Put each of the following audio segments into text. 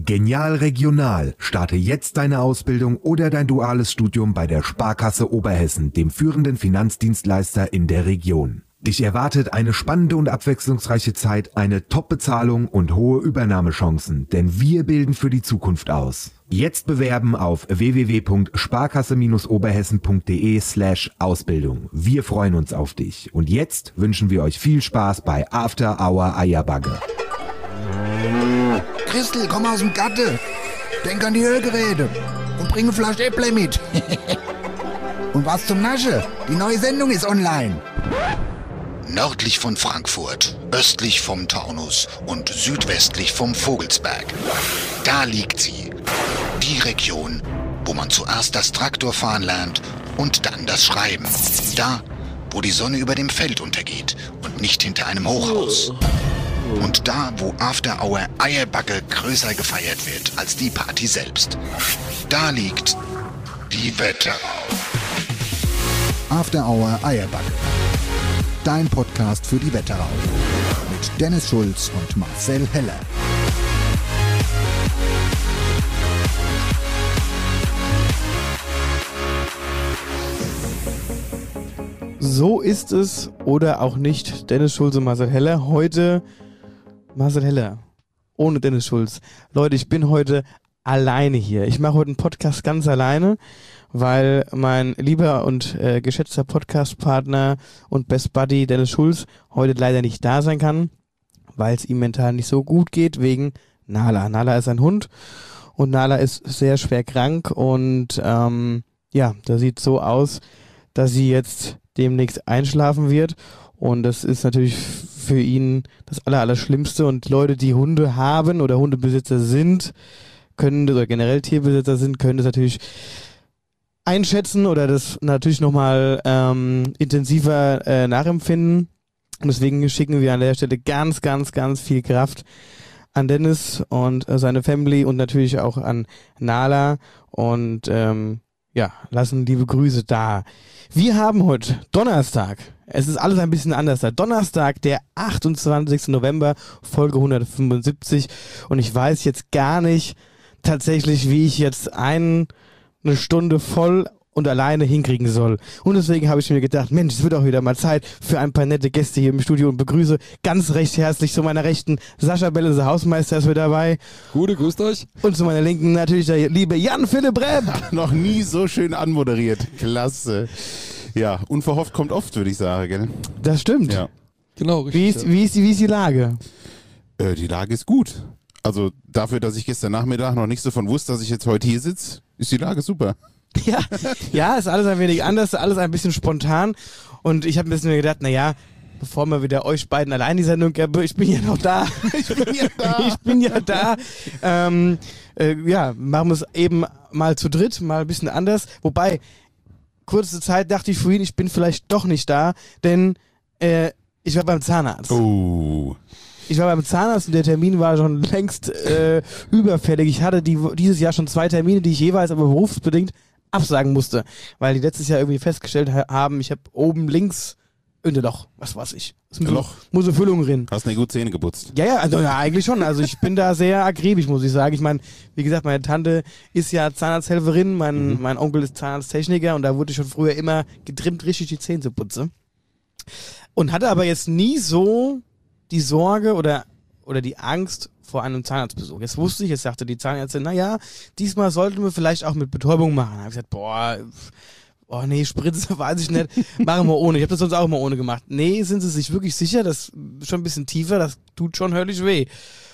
Genial Regional. Starte jetzt deine Ausbildung oder dein duales Studium bei der Sparkasse Oberhessen, dem führenden Finanzdienstleister in der Region. Dich erwartet eine spannende und abwechslungsreiche Zeit, eine Top-Bezahlung und hohe Übernahmechancen, denn wir bilden für die Zukunft aus. Jetzt bewerben auf www.sparkasse-oberhessen.de/Ausbildung. Wir freuen uns auf dich. Und jetzt wünschen wir euch viel Spaß bei After Hour Eierbagge. Christel, komm aus dem Gatte. Denk an die Hörgeräte und bring eine Flasche Äpple mit. Und was zum Nasche? Die neue Sendung ist online. Nördlich von Frankfurt, östlich vom Taunus und südwestlich vom Vogelsberg. Da liegt sie. Die Region, wo man zuerst das Traktorfahren lernt und dann das Schreiben. Da, wo die Sonne über dem Feld untergeht und nicht hinter einem Hochhaus. Und da, wo After Hour Eierbagge größer gefeiert wird als die Party selbst. Da liegt die Wetterau. After Hour Eierbagge. Dein Podcast für die Wetterau. Mit Dennis Schulz und Marcel Heller. So ist es oder auch nicht. Dennis Schulz und Marcel Heller. Heute Marcel Heller. Ohne Dennis Schulz. Leute, ich bin heute alleine hier. Ich mache heute einen Podcast ganz alleine, weil mein lieber und geschätzter Podcast-Partner und Best Buddy Dennis Schulz heute leider nicht da sein kann, weil es ihm mental nicht so gut geht, wegen Nala. Nala ist ein Hund und Nala ist sehr schwer krank und ja, das sieht so aus, dass sie jetzt demnächst einschlafen wird und das ist natürlich für ihn das Allerschlimmste und Leute, die Hunde haben oder Hundebesitzer sind, können oder generell Tierbesitzer sind, können das natürlich einschätzen oder das natürlich nochmal intensiver nachempfinden. Und deswegen schicken wir an der Stelle ganz, ganz, ganz viel Kraft an Dennis und seine Family und natürlich auch an Nala und ja, lassen liebe Grüße da. Wir haben heute Donnerstag. Es ist alles ein bisschen anders da. Donnerstag, der 28. November, Folge 175 und ich weiß jetzt gar nicht tatsächlich, wie ich jetzt eine Stunde voll und alleine hinkriegen soll. Und deswegen habe ich mir gedacht, Mensch, es wird auch wieder mal Zeit für ein paar nette Gäste hier im Studio und begrüße ganz recht herzlich zu meiner Rechten Sascha Bell, unser Hausmeister, ist wieder dabei. Gute, grüßt euch. Und zu meiner Linken natürlich der liebe Jan-Philipp Repp. Noch nie so schön anmoderiert. Klasse. Ja, unverhofft kommt oft, würde ich sagen, gell? Das stimmt. Ja. Genau, richtig. Wie ist die Lage? Die Lage ist gut. Also dafür, dass ich gestern Nachmittag noch nicht so von wusste, dass ich jetzt heute hier sitze, ist die Lage super. Ja, ist alles ein wenig anders, alles ein bisschen spontan und ich habe ein bisschen gedacht, naja, bevor wir wieder euch beiden allein die Sendung geben, ich bin ja noch da. Ich bin ja da. Ja, machen wir es eben mal zu dritt, mal ein bisschen anders. Wobei, kurze Zeit dachte ich vorhin, ich bin vielleicht doch nicht da, denn ich war beim Zahnarzt. Oh. Ich war beim Zahnarzt und der Termin war schon längst überfällig. Ich hatte dieses Jahr schon 2 Termine, die ich jeweils aber berufsbedingt absagen musste, weil die letztes Jahr irgendwie festgestellt haben, ich habe oben links ein Loch, was weiß ich. Muss eine Füllung drin. Hast du gut Zähne geputzt? Ja, also ja, eigentlich schon. Also ich bin da sehr akribisch, muss ich sagen. Ich meine, wie gesagt, meine Tante ist ja Zahnarzthelferin, mein Onkel ist Zahnarzttechniker und da wurde ich schon früher immer getrimmt, richtig die Zähne zu putzen. Und hatte aber jetzt nie so die Sorge oder die Angst vor einem Zahnarztbesuch. Jetzt wusste ich, jetzt sagte die Zahnärztin, naja, diesmal sollten wir vielleicht auch mit Betäubung machen. Da habe ich gesagt, nee, Spritze weiß ich nicht, machen wir ohne. Ich habe das sonst auch immer ohne gemacht. Nee, sind Sie sich wirklich sicher? Das ist schon ein bisschen tiefer, das tut schon höllisch weh.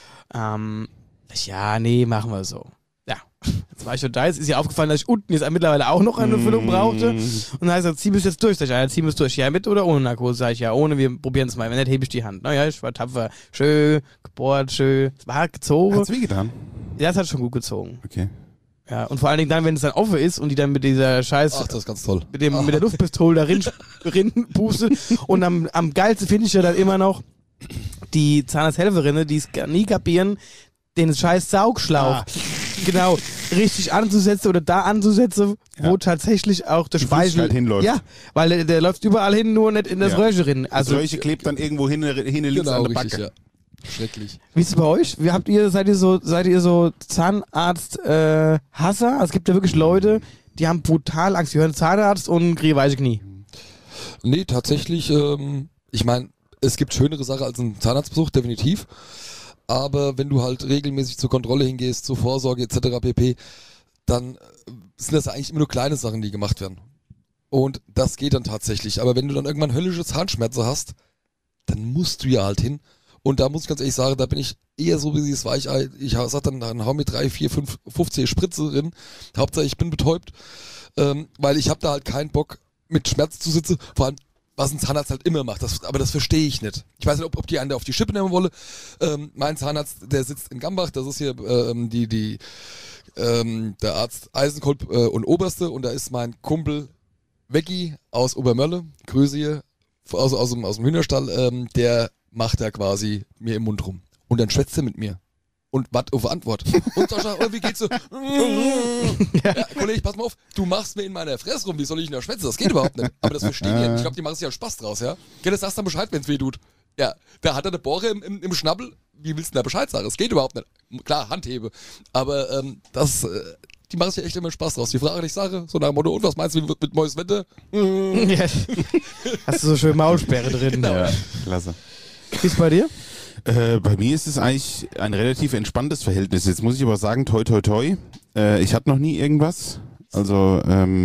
Ja, nee, machen wir so. Ja, jetzt war ich schon da, jetzt ist ihr aufgefallen, dass ich unten jetzt mittlerweile auch noch eine Füllung brauchte. Und dann habe ich gesagt, zieh es jetzt durch. Sag ich, zieh es durch. Ja, mit oder ohne Narkose? Sag ich, ja, ohne, wir probieren es mal. Wenn nicht, hebe ich die Hand. Naja, ich war tapfer. Schön, gebohrt, schön. Es war gezogen. Hat's wehgetan? Ja, es hat schon gut gezogen. Okay. Ja, und vor allen Dingen dann, wenn es dann offen ist und die dann mit dieser Scheiß... Ach, das ist ganz toll. Mit der Luftpistole da rin pustet. Und am geilsten finde ich ja dann immer noch die Zahnarzthelferinnen, die es nie kapieren, den scheiß Saugschlauch. Genau, richtig anzusetzen oder da anzusetzen, wo tatsächlich auch der Speichel halt hinläuft. Ja, weil der läuft überall hin, nur nicht in das Röhrchen rein. Also das Röhrchen klebt dann irgendwo hin links genau, an der richtig, Backe. ja. Schrecklich. Wie ist es bei euch? Seid ihr so Zahnarzt-Hasser? Es gibt ja wirklich Leute, die haben brutal Angst. Die hören Zahnarzt und kriegen weiche Knie. Nee, tatsächlich, ich meine, es gibt schönere Sachen als ein Zahnarztbesuch, definitiv. Aber wenn du halt regelmäßig zur Kontrolle hingehst, zur Vorsorge etc. pp., dann sind das eigentlich immer nur kleine Sachen, die gemacht werden. Und das geht dann tatsächlich. Aber wenn du dann irgendwann höllische Zahnschmerzen hast, dann musst du ja halt hin. Und da muss ich ganz ehrlich sagen, da bin ich eher so wie dieses Weichei. Ich sag dann hau mir 3, 4, 5, 15 Spritze drin. Hauptsache ich bin betäubt. Weil ich habe da halt keinen Bock mit Schmerzen zu sitzen. Vor allem, was ein Zahnarzt halt immer macht. Aber das verstehe ich nicht. Ich weiß nicht, ob die einen da auf die Schippe nehmen wolle. Mein Zahnarzt, der sitzt in Gambach. Das ist hier der Arzt Eisenkolb und Oberste. Und da ist mein Kumpel Veggi aus Obermölle. Grüße hier aus dem Hühnerstall. Der macht er quasi mir im Mund rum. Und dann schwätzt er mit mir. Und wart auf Antwort. Und Sascha, wie geht's so? Ja, Kollege, pass mal auf, du machst mir in meiner Fresse rum, wie soll ich denn da schwätzen? Das geht überhaupt nicht. Aber das verstehen die nicht. Ich glaube, die machen sich ja Spaß draus, ja? Ja, das sagst dann Bescheid, wenn's weh tut. Ja, da hat er eine Bohre im Schnabbel. Wie willst du denn da Bescheid sagen? Das geht überhaupt nicht. Klar, Handhebe. Aber die machen sich echt immer Spaß draus. Die fragen nicht Sache, so nach dem Motto, und was meinst du mit neues Wetter? Ja. Hast du so schön Maulsperre drin. Genau. Ja, klasse. Wie ist bei dir? Bei mir ist es eigentlich ein relativ entspanntes Verhältnis. Jetzt muss ich aber sagen, toi toi toi. Ich hatte noch nie irgendwas. Also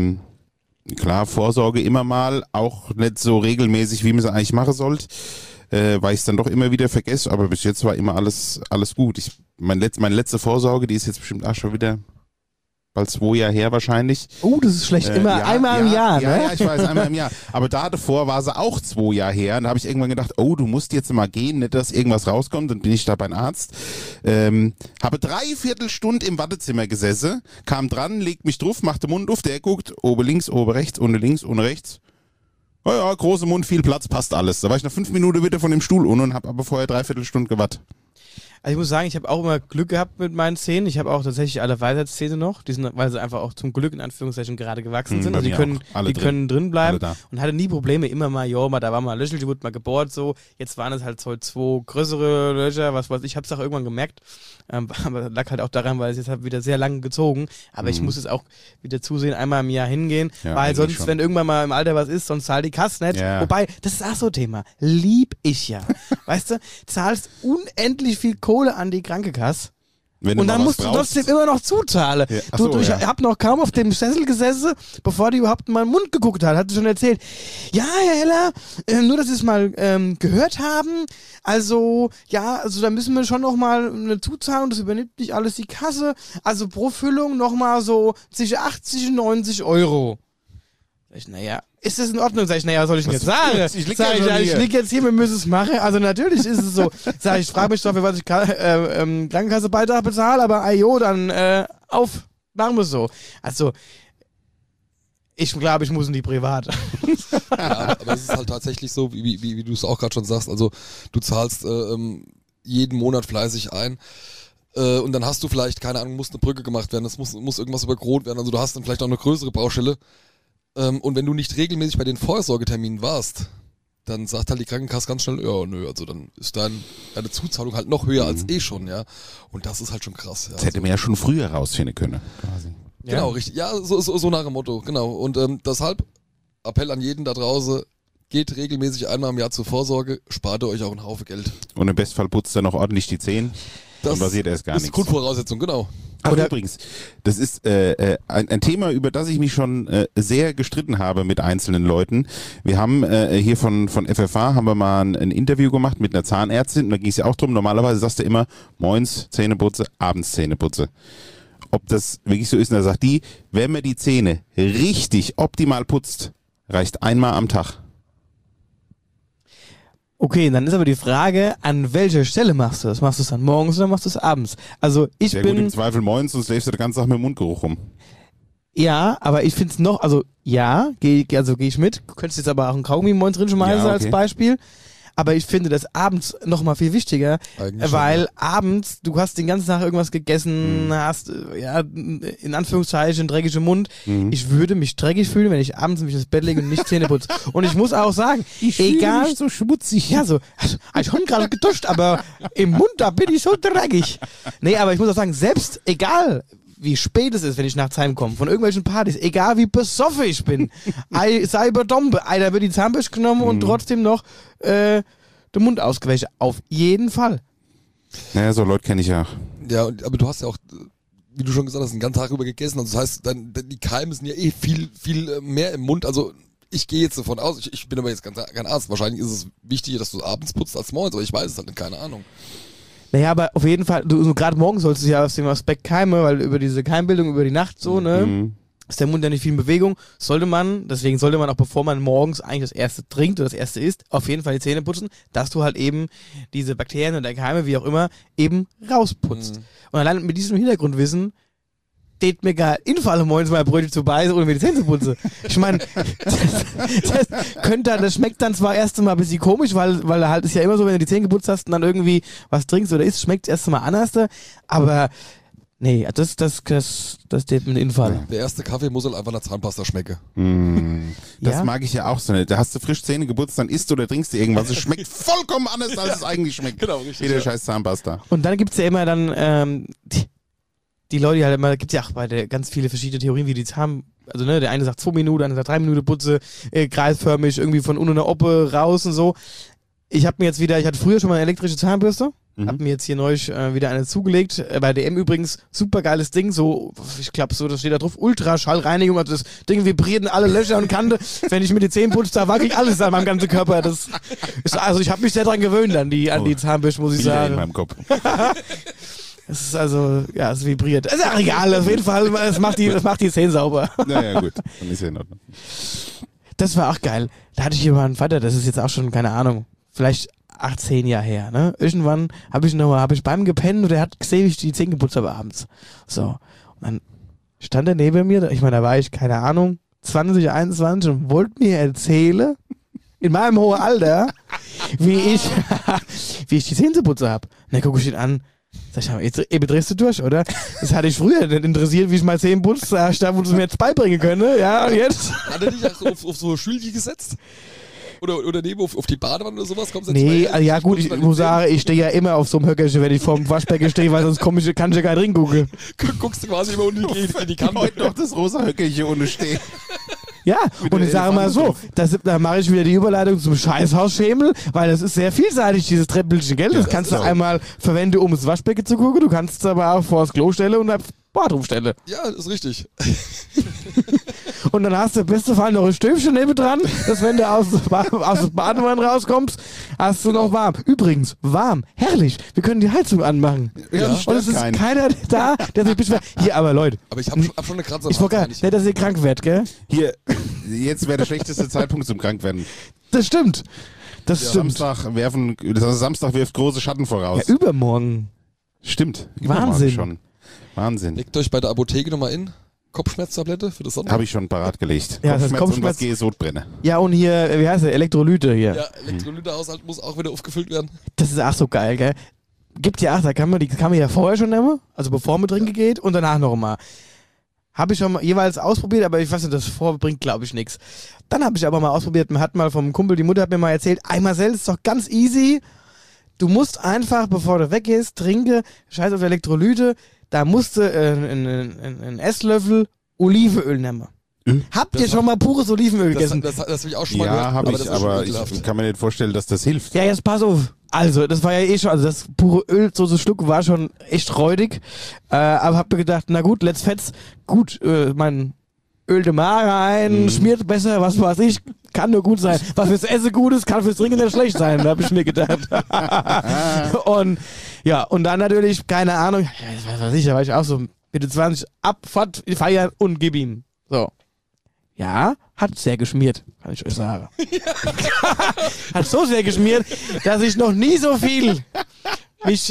klar, Vorsorge immer mal, auch nicht so regelmäßig, wie man es eigentlich machen sollte, weil ich es dann doch immer wieder vergesse. Aber bis jetzt war immer alles gut. Meine letzte Vorsorge, die ist jetzt bestimmt auch schon wieder bald 2 Jahre her wahrscheinlich. Oh, das ist schlecht. Immer einmal im Jahr, ne? Ja, ich weiß, einmal im Jahr. Aber da davor war sie auch 2 Jahre her. Und da habe ich irgendwann gedacht, oh, du musst jetzt mal gehen, nicht, dass irgendwas rauskommt. Dann bin ich da beim Arzt. Habe 3/4 Stunde im Wartezimmer gesessen, kam dran, legt mich drauf, macht den Mund auf, der guckt, oben links, oben rechts, unten links, unten rechts. Oh ja, großer Mund, viel Platz, passt alles. Da war ich nach 5 Minuten wieder von dem Stuhl unten und habe aber vorher 3/4 Stunde gewartet. Also ich muss sagen, ich habe auch immer Glück gehabt mit meinen Zähnen. Ich habe auch tatsächlich alle Weisheitszähne noch, die sind, weil sie einfach auch zum Glück in Anführungszeichen gerade gewachsen sind. Also die können drin bleiben und hatte nie Probleme. Immer mal, da war mal ein Löchel, die wurde mal gebohrt, so. Jetzt waren es halt so 2 größere Löcher, was weiß ich. Ich habe es auch irgendwann gemerkt. Aber das lag halt auch daran, weil es jetzt halt wieder sehr lange gezogen. Aber ich muss es auch wieder zusehen, einmal im Jahr hingehen, weil sonst, schon. Wenn irgendwann mal im Alter was ist, sonst zahlt die Kasse nicht. Ja. Wobei, das ist auch so ein Thema. Lieb ich ja. Weißt du, zahlst unendlich viel Kohle an die Krankenkasse. Und dann musst du trotzdem immer noch zuzahlen. Ja. Ich hab noch kaum auf dem Sessel gesessen, bevor die überhaupt in meinen Mund geguckt hat sie schon erzählt. Ja, Herr Heller, nur, dass Sie es mal gehört haben. Also da müssen wir schon noch mal eine Zuzahlung, das übernimmt nicht alles die Kasse. Also pro Füllung noch mal so zwischen 80 und 90 Euro. Sag ich, naja, ist das in Ordnung? Sag ich, naja, was soll ich denn jetzt sagen? Ich lieg jetzt hier, wir müssen es machen. Also natürlich ist es so. Sag ich, frage mich doch, für was ich Krankenkassebeitrag bezahle, aber dann machen wir es so. Also, ich glaube, ich muss in die Privat. Ja, aber es ist halt tatsächlich so, wie du es auch gerade schon sagst, also du zahlst jeden Monat fleißig ein. Und dann hast du vielleicht, keine Ahnung, muss eine Brücke gemacht werden, es muss irgendwas überkront werden, also du hast dann vielleicht auch eine größere Baustelle. Und wenn du nicht regelmäßig bei den Vorsorgeterminen warst, dann sagt halt die Krankenkasse ganz schnell, ja, nö, also dann ist deine Zuzahlung halt noch höher als schon, ja. Und das ist halt schon krass. Ja. Das hätte man ja schon früher rausfinden können, quasi. Genau, richtig. Ja, so nach dem Motto, genau. Und deshalb, Appell an jeden da draußen, geht regelmäßig einmal im Jahr zur Vorsorge, spart ihr euch auch einen Haufen Geld. Und im Bestfall putzt ihr noch ordentlich die Zähne. Dann passiert erst gar nichts. Das ist Grundvoraussetzung, genau. Aber übrigens, das ist ein Thema, über das ich mich schon sehr gestritten habe mit einzelnen Leuten. Wir haben hier von FFH haben wir mal ein Interview gemacht mit einer Zahnärztin und da ging es ja auch drum, normalerweise sagst du immer, morgens Zähneputze, abends Zähneputze. Ob das wirklich so ist, und da sagt die, wenn man die Zähne richtig optimal putzt, reicht einmal am Tag. Okay, dann ist aber die Frage, an welcher Stelle machst du das? Machst du es dann morgens oder machst du es abends? Also ich bin... Gut, im Zweifel morgens, sonst läufst du den ganzen Tag mit dem Mundgeruch rum. Ja, aber ich finde es noch, also ja, gehe ich mit. Du könntest jetzt aber auch einen Kaugummi morgens drin schmeißen als Beispiel. Aber ich finde das abends noch mal viel wichtiger, Eigentlich weil schon, abends, du hast den ganzen Tag irgendwas gegessen, hast, ja, in Anführungszeichen, dreckige Mund. Ich würde mich dreckig fühlen, wenn ich abends mich ins Bett lege und nicht Zähne putze. Und ich muss auch sagen, egal, so schmutzig. ja, so, also, ich habe gerade geduscht, aber im Mund, da bin ich so dreckig. Nee, aber ich muss auch sagen, selbst egal, wie spät es ist, wenn ich nachts heimkomme, von irgendwelchen Partys, egal wie besoffen ich bin, sei überdombe, da wird die Zahnbürste genommen und trotzdem noch den Mund ausgewäscht. Auf jeden Fall. Naja, so Leute kenne ich ja. Ja, aber du hast ja auch, wie du schon gesagt hast, den ganzen Tag über gegessen. Also das heißt, die Keime sind ja viel mehr im Mund. Also ich gehe jetzt davon aus, ich bin aber jetzt kein Arzt. Wahrscheinlich ist es wichtiger, dass du abends putzt als morgens, aber ich weiß es halt nicht, keine Ahnung. Naja, aber auf jeden Fall, du gerade morgen sollst du ja aus dem Aspekt Keime, weil über diese Keimbildung über die Nacht so, ne, ist der Mund ja nicht viel in Bewegung, deswegen sollte man auch, bevor man morgens eigentlich das erste trinkt oder das erste isst, auf jeden Fall die Zähne putzen, dass du halt eben diese Bakterien oder Keime, wie auch immer, eben rausputzt. Und allein mit diesem Hintergrundwissen steht mir gar Infall morgens mal Brötchen zu beißen, ohne mir die Zähne zu putzen. Ich meine, das schmeckt dann zwar erst mal ein bisschen komisch, weil halt ist ja immer so, wenn du die Zähne geputzt hast und dann irgendwie was trinkst oder isst, schmeckt es erst mal anders, aber nee, das steht mir ein Infall. Der erste Kaffee muss halt einfach nach Zahnpasta schmecken. Das Ja? mag ich ja auch so nicht. Da hast du frisch Zähne geputzt, dann isst oder trinkst du irgendwas. Es schmeckt vollkommen anders, als es eigentlich schmeckt. Genau, richtig, Wie der ja. scheiß Zahnpasta. Und dann gibt's ja immer dann die Leute, die halt immer, gibt's ja auch ganz viele verschiedene Theorien, wie die also ne, der eine sagt 2 Minuten, der andere sagt 3 Minuten Putze, kreisförmig, irgendwie von unten einer Oppe raus und so. Ich hatte früher schon mal eine elektrische Zahnbürste, hab mir jetzt hier neulich wieder eine zugelegt, bei DM übrigens, super geiles Ding, so, ich glaube so, das steht da drauf, Ultraschallreinigung, also das Ding vibriert in alle Löcher und Kante, wenn ich mir die Zähne putze, da wackelt alles an meinem ganzen Körper, also ich habe mich sehr dran gewöhnt an die Zahnbürste, muss ich Bilder in sagen. meinem Kopf. Es ist also, ja, es vibriert. Ist ja egal, auf jeden Fall, es macht die Zähne sauber. Naja, gut. Dann ist ja in Ordnung. Das war auch geil. Da hatte ich hier mal einen Vater, das ist jetzt auch schon, keine Ahnung, vielleicht 10 Jahre her, ne? Irgendwann hab ich beim Gepennt und er hat gesehen, wie ich die Zähne geputzt habe abends. So. Und dann stand er neben mir, ich meine, da war ich, keine Ahnung, 20, 21 und wollte mir erzählen, in meinem hohen Alter, wie ich die Zähne zu putzen habe. Und dann gucke ich ihn an, sag ich mal, jetzt drehst du durch, oder? Das hatte ich früher nicht interessiert, wie ich mal Zähne putze, da wo du es mir jetzt beibringen können, ja, und jetzt? Hat er dich auch auf so Schülchen gesetzt? Oder neben auf die Badewanne oder sowas? Kommst du Nee, ja gut, ich muss sagen, ich stehe ja immer auf so einem Höckerchen, wenn ich vorm Waschbecken stehe, weil sonst kann ich ja keinen Ring gucken. Guckst du quasi immer unten in die Kante. Heute noch das rosa Höckerchen ohne stehen. Ja, Mit und der ich sage mal so, da mache ich wieder die Überleitung zum Scheißhausschemel, weil das ist sehr vielseitig, dieses Treppelchen, gell? Das kannst du einmal verwenden, um ins Waschbecken zu gucken, du kannst es aber auch vor das Klo stellen und aufs Bad rumstellen. Ja, ist richtig. Und dann hast du im besten Fall noch ein Stöfchen nebendran, dass wenn du aus dem Badewanne rauskommst, hast du noch warm. Übrigens, warm, herrlich, wir können die Heizung anmachen. Ja, Und es ist keiner da, der sich beschwert. Hier, aber Leute, Aber ich hab schon eine Kratzer. ich wollte gar nicht, dass ihr krank werdet, gell? Hier, jetzt wäre der schlechteste Zeitpunkt zum Krankwerden. Das stimmt. Das stimmt. Samstag wirft große Schatten voraus. Ja, übermorgen. Stimmt. Wahnsinn. Schon. Wahnsinn. Legt euch bei der Apotheke nochmal in. Kopfschmerztablette für das Sonntag. Habe ich schon parat gelegt. Ja, das Kopfschmerz und was Kopfschmerz- Sodbrenner. Ja, und hier, wie heißt der? Elektrolyte hier. Ja, Elektrolytehaushalt muss auch wieder aufgefüllt werden. Das ist auch so geil, gell? Gibt ja auch, die kann man ja vorher schon nehmen, also bevor man trinken geht und danach noch mal. Habe ich schon mal jeweils ausprobiert, aber ich weiß nicht, das vorbringt, glaube ich, nichts. Dann habe ich aber mal ausprobiert, man hat mal vom Kumpel, die Mutter hat mir mal erzählt, einmal selbst ist doch ganz easy. Du musst einfach, bevor du weggehst, trinke, scheiß auf Elektrolyte, da musst du einen Esslöffel Olivenöl nehmen. Habt ihr schon mal pures Olivenöl gegessen? Das habe ich auch schon mal Ja, gehört. habe das ich, ist schon aber ekelhaft. ich kann mir nicht vorstellen, dass das hilft. Ja, jetzt pass auf. Also, das war ja eh schon, also das pure Öl, so Schluck war schon echt räudig. Aber hab mir gedacht, na gut, let's fetz. Gut, mein Öl de Mare ein, schmiert besser, was weiß ich, kann nur gut sein. Was fürs Essen gut ist, kann fürs Trinken nicht schlecht sein, da hab ich mir gedacht. Und ja, und dann natürlich, keine Ahnung, ja, was weiß ich, da war ich auch so Mitte 20, ab, fort, feiern und gib ihm. So. Ja, hat sehr geschmiert, kann ich euch sagen. Hat so sehr geschmiert, dass ich noch nie so viel mich,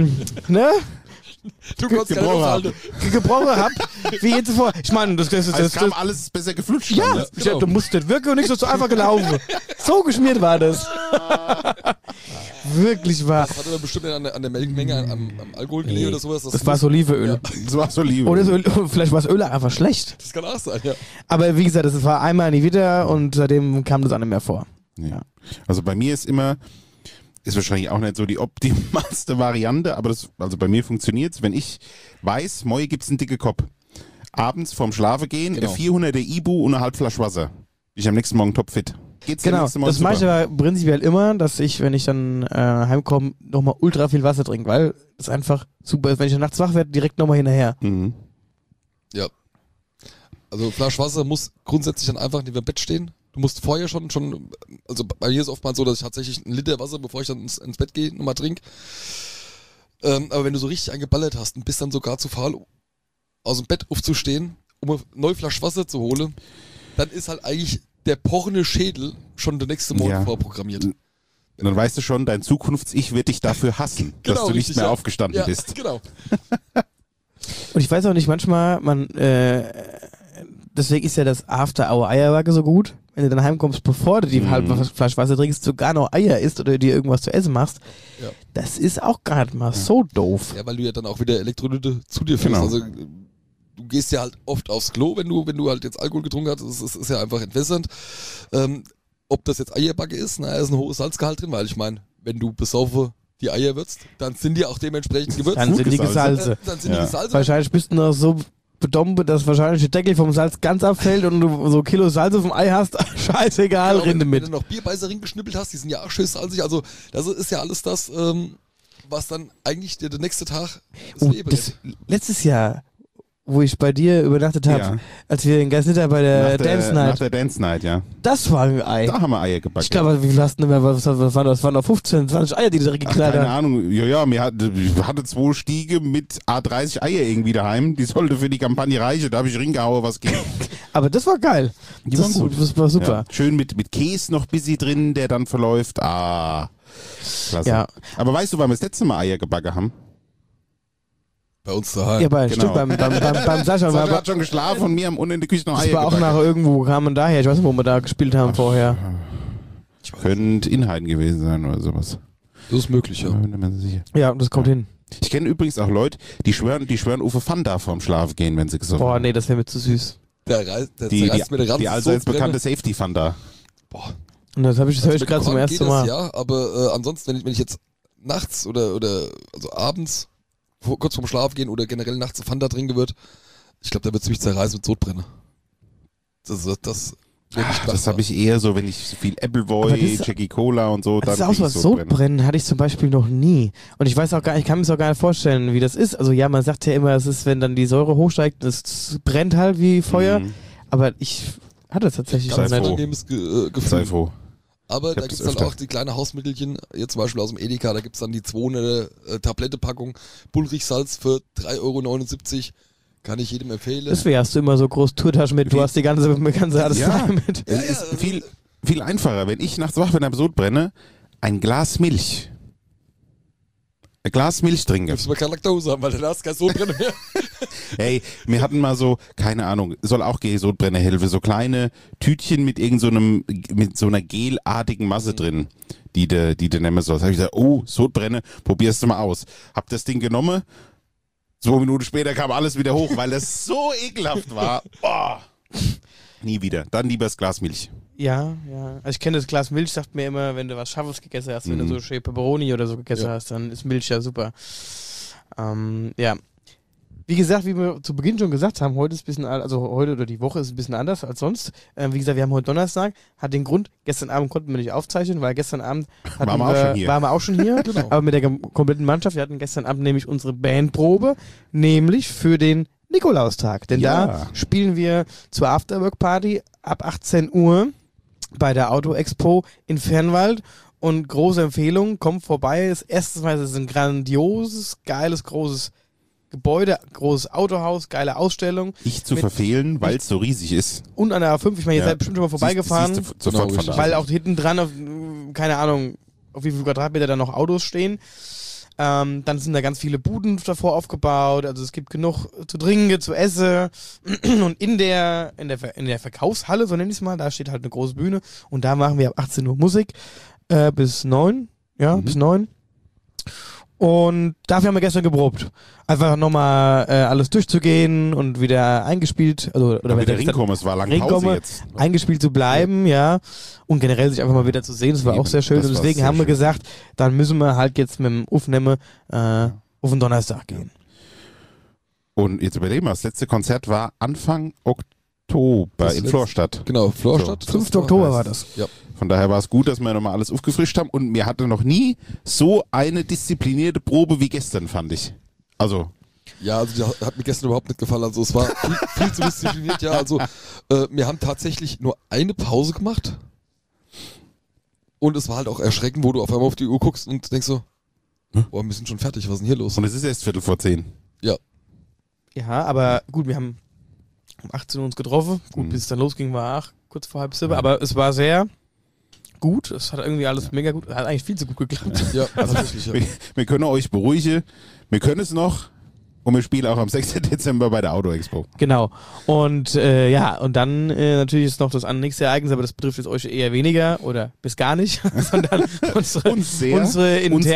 Du kannst keine aushalten. gebrochen hab, wie jetzt zuvor. Ich meine, das Es kam alles besser geflutscht. ja, Ne? du musst nicht wirken und nicht so einfach gelaufen. So geschmiert war das. Wirklich wahr. Das hat aber bestimmt an der Menge am Alkohol gelegen oder sowas. Das war das Olivenöl. Ja. Das war so lieb. Oder vielleicht war das Öl einfach schlecht. Das kann auch sein, ja. Aber wie gesagt, das war einmal nie wieder und seitdem kam das auch nicht mehr vor. Ja. Also bei mir ist wahrscheinlich auch nicht so die optimalste Variante, aber also bei mir funktioniert es, wenn ich weiß, morgen gibt es einen dicken Kopf. Abends vorm Schlafen gehen, Genau. 400er Ibu und eine halbe Flasche Wasser. Ich am nächsten Morgen topfit. Geht's dir Genau, nächsten Morgen das mache ich super? aber prinzipiell immer, dass ich, wenn ich dann heimkomme, nochmal ultra viel Wasser trinke, weil es einfach super ist. Wenn ich dann nachts wach werde, direkt nochmal hinterher. Mhm. Ja. Also Flasche Wasser muss grundsätzlich dann einfach neben dem Bett stehen. Du musst vorher schon, also bei mir ist es oftmals so, dass ich tatsächlich 1 Liter Wasser, bevor ich dann ins Bett gehe, nochmal trinke. Aber wenn du so richtig eingeballert hast und bist dann sogar zu faul, aus dem Bett aufzustehen, um eine neue Flasche Wasser zu holen, dann ist halt eigentlich der pochende Schädel schon der nächste Morgen Ja. vorprogrammiert. Und dann weißt du schon, dein Zukunfts-Ich wird dich dafür hassen, dass du richtig, nicht mehr ja. aufgestanden Ja, bist. genau. Und ich weiß auch nicht, manchmal, deswegen ist ja das After-Hour-Eierwacke so gut. Wenn du dann heimkommst, bevor du die halbe Flasche Wasser trinkst, sogar noch Eier isst oder dir irgendwas zu essen machst, Ja. das ist auch gar nicht mal so doof. Ja, weil du ja dann auch wieder Elektrolyte zu dir führst. Genau. Also du gehst ja halt oft aufs Klo, wenn du halt jetzt Alkohol getrunken hast, das ist ja einfach entwässernd. Ob das jetzt Eierbacke ist, naja, ist ein hohes Salzgehalt drin, weil ich meine, wenn du besoffen die Eier würzt, dann sind die auch dementsprechend gewürzt. Dann sind die gesalzen. Gesalze. Dann sind die Ja. gesalzen. Wahrscheinlich bist du noch so bedompe, dass wahrscheinlich der Deckel vom Salz ganz abfällt und du so Kilo Salz auf dem Ei hast. Scheißegal, Genau, rinde wenn mit. du noch Bierbeißerin geschnippelt hast, die sind ja auch schön salzig. Also das ist ja alles das, was dann eigentlich dir der nächste Tag das Oh, Leben das, ist. letztes Jahr, wo ich bei dir übernachtet habe, Ja. als wir in Geisnitter bei der Dance Nach Night, der Dance Night, ja. das das war ein Ei. Da haben wir Eier gebacken. Ich glaube, wie viel hast du denn mehr? Was waren das? Das waren noch 15, 20 Eier, die du direkt Ach, geknallt keine hast. Ahnung. Ja, ich hatte 2 Stiege mit A30 Eier irgendwie daheim. Die sollte für die Kampagne reichen. Da habe ich ringehauen, was geht. Aber das war geil. Die das, waren gut. Das war super. Ja. Schön mit Käse noch busy drin, der dann verläuft. Ah, klasse. Ja. Aber weißt du, wann wir das letzte Mal Eier gebacken haben? Bei uns daheim. Ja, aber Genau. stimmt, beim Sascha Sascha war, hat schon geschlafen und mir haben unten in der Küche noch das Eier war auch gebacken. nach irgendwo, kam man daher. Ich weiß nicht, wo wir da gespielt haben vorher. Könnte Inhalten gewesen sein oder sowas. Das ist möglich, ja. Bin mir nicht sicher. Ja, das kommt hin. Ich kenne übrigens auch Leute, die schwören auf Fanta vorm Schlafen gehen, wenn sie gesoffen Boah, haben. nee, das wäre mir zu süß. Der zerreißt mir der Ranzen die allseits so bekannte brenne. Safety Fanta. Boah. Und das habe ich, das höre ich Mit gerade zum Korn ersten geht Mal. das, ja, aber ansonsten, wenn ich jetzt nachts oder also abends kurz vorm Schlaf gehen oder generell nachts Fanta trinken wird, ich glaube, da wird es mich zerreißen mit Sodbrenne. Das wird nicht Das habe ich eher so, wenn ich so viel Aber Appleboy, das- Jackie Cola und so, Das dann ist auch so krieg was ich Sodbrennen. Sodbrennen hatte ich zum Beispiel noch nie. Und ich weiß auch gar nicht, ich kann mir das auch gar nicht vorstellen, wie das ist. Also ja, man sagt ja immer, es ist, wenn dann die Säure hochsteigt, das brennt halt wie Feuer. Mhm. Aber ich hatte es tatsächlich Sei noch froh. nicht. angenehmes Gefühl. Sei froh. Aber Ich da hab gibt es das dann öfter. auch die kleinen Hausmittelchen, jetzt zum Beispiel aus dem Edeka, da gibt es dann die 200 Tablettepackung Bullrichsalz für 3,79 €. Kann ich jedem empfehlen. Deswegen hast du immer so groß Tourtaschen mit, du hast die ganze alles Ja. Teil mit. Es ist viel einfacher, wenn ich nachts wach bin und Sodbrenne, ein Glas Milch. Ein Glas Milch trinke. Gibst du mal keine Laktose haben, weil dann hast du kein Sodbrennen mehr. Hey, wir hatten mal so, keine Ahnung, soll auch gegen Sodbrenne helfen, so kleine Tütchen mit mit so einer gelartigen Masse drin, die du nehmen sollst. Hab ich gesagt, oh, Sodbrenne, probierst du mal aus. Hab das Ding genommen, 2 Minuten später kam alles wieder hoch, weil das so ekelhaft war. Oh. Nie wieder. Dann lieber das Glas Milch. Ja, ja. Also ich kenne das Glas Milch, sagt mir immer, wenn du was Scharfes gegessen hast, wenn du so schön Pepperoni oder so gegessen hast, dann ist Milch ja super. Ja. Wie gesagt, wie wir zu Beginn schon gesagt haben, heute ist ein bisschen, also heute oder die Woche ist ein bisschen anders als sonst. Wie gesagt, wir haben heute Donnerstag, hat den Grund, gestern Abend konnten wir nicht aufzeichnen, weil gestern Abend Waren wir auch schon hier. genau. Aber mit der kompletten Mannschaft, wir hatten gestern Abend nämlich unsere Bandprobe, nämlich für den Nikolaustag. Denn Ja. da spielen wir zur Afterwork-Party ab 18 Uhr bei der Auto Expo in Fernwald. Und große Empfehlung, kommt vorbei. Das erste Mal ist es ein grandioses, geiles, großes Gebäude, großes Autohaus, geile Ausstellung. Nicht zu Mit- verfehlen, weil es so riesig ist. Und an der A5, ich meine, ihr Ja. seid bestimmt schon mal vorbeigefahren, Siehst du sofort Genau, von da. weil auch hinten dran, auf, keine Ahnung, auf wie viel Quadratmeter da noch Autos stehen. Dann sind da ganz viele Buden davor aufgebaut, also es gibt genug zu trinken, zu essen. Und in der Verkaufshalle, so nenne ich es mal, da steht halt eine große Bühne und da machen wir ab 18 Uhr Musik. bis 9. Ja, bis 9. Und dafür haben wir gestern geprobt. Einfach nochmal alles durchzugehen und wieder eingespielt, oder wieder reinkommen, es war lange Pause jetzt. Eingespielt zu bleiben, ja. Und generell sich einfach mal wieder zu sehen, das war auch sehr schön. Und deswegen haben wir gesagt, dann müssen wir halt jetzt mit dem Aufnehmen auf den Donnerstag gehen. Und jetzt überlegen wir, das letzte Konzert war Anfang Oktober in Florstadt. Genau, Florstadt. So, 5. Oktober war das. Ja. Von daher war es gut, dass wir nochmal alles aufgefrischt haben. Und mir hatte noch nie so eine disziplinierte Probe wie gestern, fand ich. Also. Ja, also die hat mir gestern überhaupt nicht gefallen. Also es war viel zu diszipliniert. Ja, also wir haben tatsächlich nur eine Pause gemacht. Und es war halt auch erschreckend, wo du auf einmal auf die Uhr guckst und denkst so, boah, wir sind schon fertig, was ist denn hier los? Und es ist erst 9:45. Ja. Ja, aber gut, wir haben um 18 Uhr uns getroffen. Gut, bis es dann losging, war kurz vor 6:30. Aber es war sehr gut. Es hat irgendwie alles mega gut, hat eigentlich viel zu gut geklappt. Ja, also tatsächlich, ja. Wir können euch beruhigen. Wir können es noch. Und wir spielen auch am 6. Dezember bei der Auto Expo. Genau. Und und dann natürlich ist noch das nächste Ereignis, aber das betrifft jetzt euch eher weniger oder bis gar nicht, sondern unsere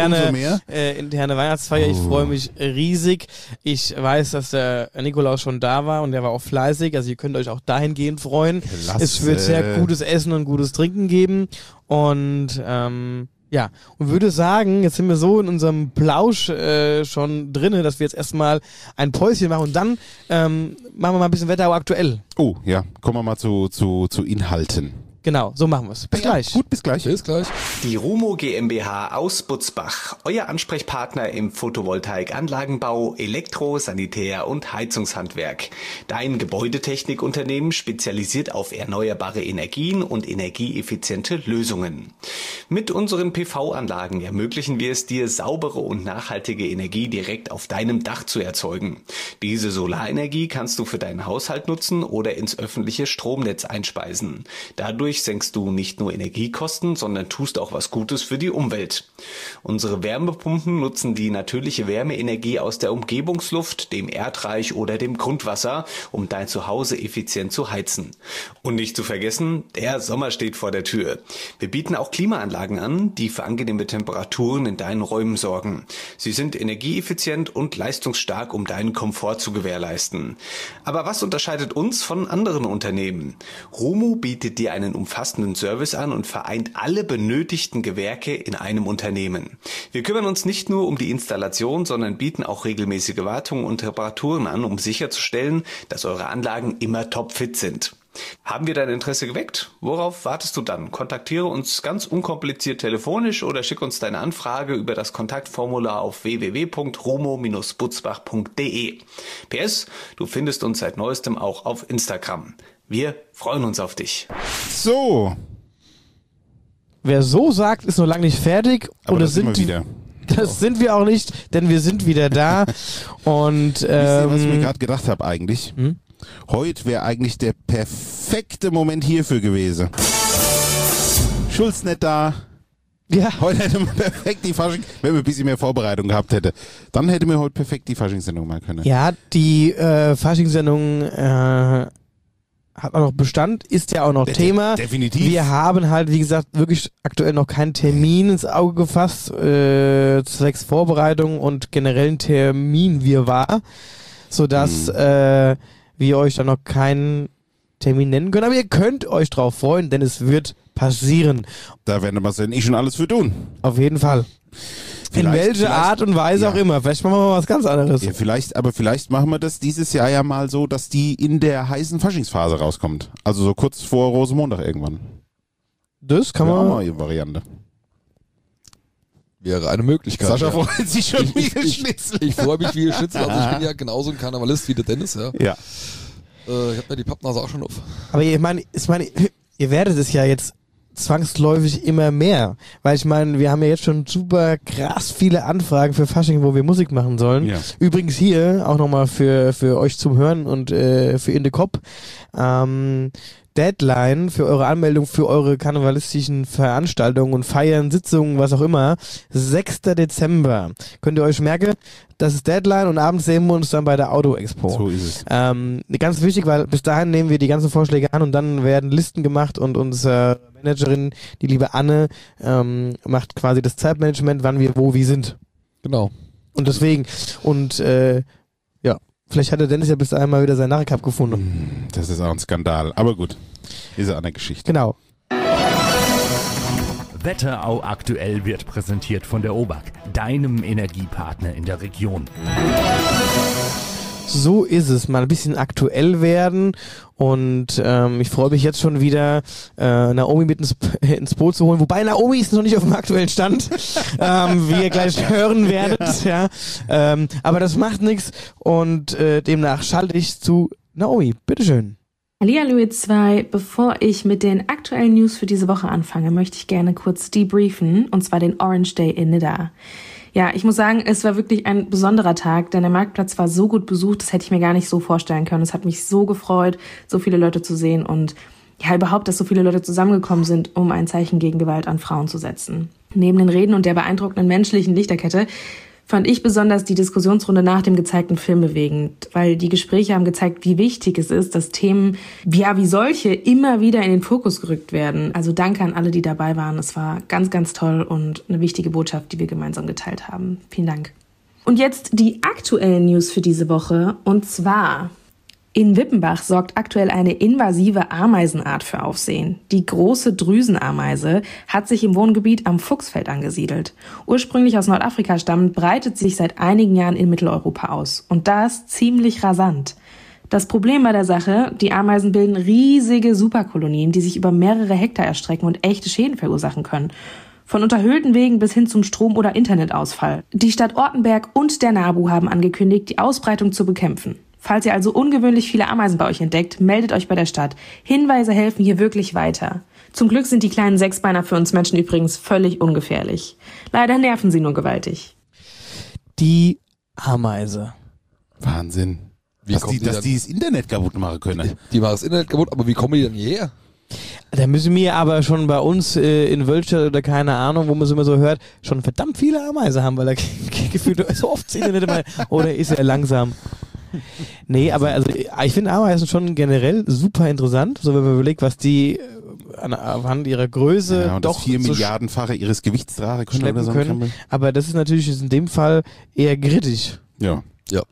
interne Weihnachtsfeier. Ich freue mich riesig. Ich weiß, dass der Nikolaus schon da war und der war auch fleißig. Also ihr könnt euch auch dahingehend freuen. Klasse. Es wird sehr gutes Essen und gutes Trinken geben. Und ja, und würde sagen, jetzt sind wir so in unserem Plausch schon drinne, dass wir jetzt erstmal ein Päuschen machen und dann machen wir mal ein bisschen Wetterau aktuell. Oh, ja, kommen wir mal zu Inhalten. Genau, so machen wir es. Bis gleich. Gut, bis gleich. Bis gleich. Die Rumo GmbH aus Butzbach, euer Ansprechpartner im Photovoltaikanlagenbau, Elektro-, Sanitär- und Heizungshandwerk. Dein Gebäudetechnikunternehmen spezialisiert auf erneuerbare Energien und energieeffiziente Lösungen. Mit unseren PV-Anlagen ermöglichen wir es dir, saubere und nachhaltige Energie direkt auf deinem Dach zu erzeugen. Diese Solarenergie kannst du für deinen Haushalt nutzen oder ins öffentliche Stromnetz einspeisen. Dadurch senkst du nicht nur Energiekosten, sondern tust auch was Gutes für die Umwelt. Unsere Wärmepumpen nutzen die natürliche Wärmeenergie aus der Umgebungsluft, dem Erdreich oder dem Grundwasser, um dein Zuhause effizient zu heizen. Und nicht zu vergessen, der Sommer steht vor der Tür. Wir bieten auch Klimaanlagen an, die für angenehme Temperaturen in deinen Räumen sorgen. Sie sind energieeffizient und leistungsstark, um deinen Komfort zu gewährleisten. Aber was unterscheidet uns von anderen Unternehmen? Rumo bietet dir einen umfassenden Service an und vereint alle benötigten Gewerke in einem Unternehmen. Wir kümmern uns nicht nur um die Installation, sondern bieten auch regelmäßige Wartungen und Reparaturen an, um sicherzustellen, dass eure Anlagen immer topfit sind. Haben wir dein Interesse geweckt? Worauf wartest du dann? Kontaktiere uns ganz unkompliziert telefonisch oder schick uns deine Anfrage über das Kontaktformular auf www.rumo-butzbach.de. PS, du findest uns seit neuestem auch auf Instagram. Wir freuen uns auf dich. So. Wer so sagt, ist noch lange nicht fertig. Aber oder das sind wir wieder. Das sind wir auch nicht, denn wir sind wieder da. Und Wisst ihr, was ich mir gerade gedacht habe eigentlich? Heute wäre eigentlich der perfekte Moment hierfür gewesen. Schulz nicht da. ja, Heute hätte man perfekt die Fasching, wenn wir ein bisschen mehr Vorbereitung gehabt hätte, dann hätte mir heute perfekt die Faschingssendung machen können. ja, die Faschingssendung hat auch noch Bestand, ist ja auch noch Thema. Definitiv. Wir haben halt, wie gesagt, wirklich aktuell noch keinen Termin ins Auge gefasst, zwecks Vorbereitung und generellen Termin wir war, sodass wir euch dann noch keinen Termin nennen können. Aber ihr könnt euch drauf freuen, denn es wird passieren. Da werden wir denn schon alles für tun. Auf jeden Fall. In welcher Art und Weise auch immer. Vielleicht machen wir mal was ganz anderes. Ja, vielleicht machen wir das dieses Jahr ja mal so, dass die in der heißen Faschingsphase rauskommt. Also so kurz vor Rosenmontag irgendwann. Das kann Wäre auch man. mal eine Variante. Wäre eine Möglichkeit. Sascha ja. freut sich schon wie ein Schnitzel. Ich freue mich wie ein Schnitzel. Also ich bin ja genauso ein Karnevalist wie der Dennis. Ja. Ja. Ich habe mir die Pappnase auch schon auf. Aber ich meine, ihr werdet es ja jetzt zwangsläufig immer mehr. Weil ich meine, wir haben ja jetzt schon super krass viele Anfragen für Fasching, wo wir Musik machen sollen. Ja. Übrigens hier auch nochmal für euch zum Hören und für In the Cop. Deadline für eure Anmeldung für eure karnevalistischen Veranstaltungen und Feiern, Sitzungen, was auch immer. 6. Dezember. Könnt ihr euch merken, das ist Deadline und abends sehen wir uns dann bei der Auto-Expo. So ist es. Ganz wichtig, weil bis dahin nehmen wir die ganzen Vorschläge an und dann werden Listen gemacht und unsere Managerin, die liebe Anne, macht quasi das Zeitmanagement, wann wir wo wie sind. Genau. Und deswegen, vielleicht hat der Dennis ja bis dahin mal wieder seinen Narrencup gefunden. Das ist auch ein Skandal. Aber gut, ist ja eine Geschichte. Genau. Wetterau aktuell wird präsentiert von der OBAK, deinem Energiepartner in der Region. So ist es, mal ein bisschen aktuell werden und ich freue mich jetzt schon wieder, Naomi mit ins Boot zu holen, wobei Naomi ist noch nicht auf dem aktuellen Stand, wie ihr gleich hören werdet, ja. Aber das macht nichts und demnach schalte ich zu Naomi, bitteschön. Hallihallo ihr zwei, bevor ich mit den aktuellen News für diese Woche anfange, möchte ich gerne kurz debriefen, und zwar den Orange Day in Nidda. Ja, ich muss sagen, es war wirklich ein besonderer Tag, denn der Marktplatz war so gut besucht, das hätte ich mir gar nicht so vorstellen können. Es hat mich so gefreut, so viele Leute zu sehen und ja, überhaupt, dass so viele Leute zusammengekommen sind, um ein Zeichen gegen Gewalt an Frauen zu setzen. Neben den Reden und der beeindruckenden menschlichen Lichterkette fand ich besonders die Diskussionsrunde nach dem gezeigten Film bewegend, weil die Gespräche haben gezeigt, wie wichtig es ist, dass Themen wie solche immer wieder in den Fokus gerückt werden. Also danke an alle, die dabei waren. Es war ganz, ganz toll und eine wichtige Botschaft, die wir gemeinsam geteilt haben. Vielen Dank. Und jetzt die aktuellen News für diese Woche. Und zwar: In Wippenbach sorgt aktuell eine invasive Ameisenart für Aufsehen. Die große Drüsenameise hat sich im Wohngebiet am Fuchsfeld angesiedelt. Ursprünglich aus Nordafrika stammend, breitet sich seit einigen Jahren in Mitteleuropa aus. Und das ziemlich rasant. Das Problem bei der Sache: Die Ameisen bilden riesige Superkolonien, die sich über mehrere Hektar erstrecken und echte Schäden verursachen können. Von unterhöhlten Wegen bis hin zum Strom- oder Internetausfall. Die Stadt Ortenberg und der NABU haben angekündigt, die Ausbreitung zu bekämpfen. Falls ihr also ungewöhnlich viele Ameisen bei euch entdeckt, meldet euch bei der Stadt. Hinweise helfen hier wirklich weiter. Zum Glück sind die kleinen Sechsbeiner für uns Menschen übrigens völlig ungefährlich. Leider nerven sie nur gewaltig. Die Ameise. Wahnsinn. Dass die das Internet kaputt machen können. Die machen das Internet kaputt, aber wie kommen die denn hierher? Da müssen wir aber schon bei uns in Wölstadt oder keine Ahnung, wo man es immer so hört, schon verdammt viele Ameisen haben, weil da gefühlt so oft das Internet immer, oder ist er langsam? Nee, aber also ich finde Ameisen schon generell super interessant, so wenn man überlegt, was die anhand ihrer Größe und doch das 4 so Milliardenfache ihres Gewichts tragen können oder so. Aber das ist natürlich in dem Fall eher kritisch. Ja.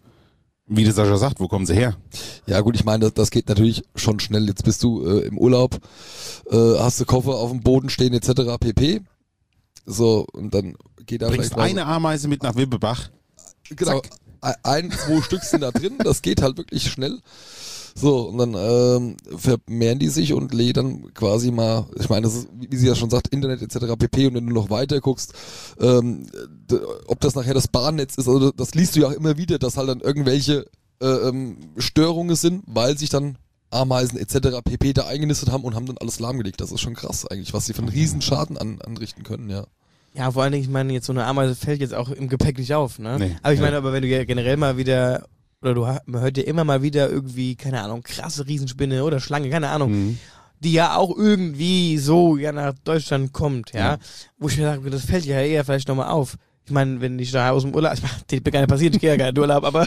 Wie der Sascha sagt, wo kommen sie her? Ja gut, ich meine, das geht natürlich schon schnell. Jetzt bist du im Urlaub, hast du Koffer auf dem Boden stehen etc. pp. So, und dann geht da bringst vielleicht eine Ameise mit nach Wippebach. Genau. Zack. 1-2 Stück sind da drin, das geht halt wirklich schnell. So, und dann vermehren die sich und legen dann quasi mal, ich meine, das ist, wie sie ja schon sagt, Internet etc. pp. Und wenn du noch weiter guckst, ob das nachher das Bahnnetz ist, also das liest du ja auch immer wieder, dass halt dann irgendwelche Störungen sind, weil sich dann Ameisen etc. pp. Da eingenistet haben und haben dann alles lahmgelegt. Das ist schon krass eigentlich, was sie für einen riesen Schaden anrichten können, ja. Ja, vor allen Dingen, ich meine, jetzt so eine Ameise fällt jetzt auch im Gepäck nicht auf, ne? Nee, aber ich meine, aber wenn du ja generell mal wieder, oder man hört ja immer mal wieder irgendwie, keine Ahnung, krasse Riesenspinne oder Schlange, keine Ahnung, die ja auch irgendwie so nach Deutschland kommt, ja? Wo ich mir sage, das fällt ja eher vielleicht nochmal auf. Ich meine, wenn ich da aus dem Urlaub, das ist mir gar nicht passiert, ich gehe ja gar nicht in Urlaub, aber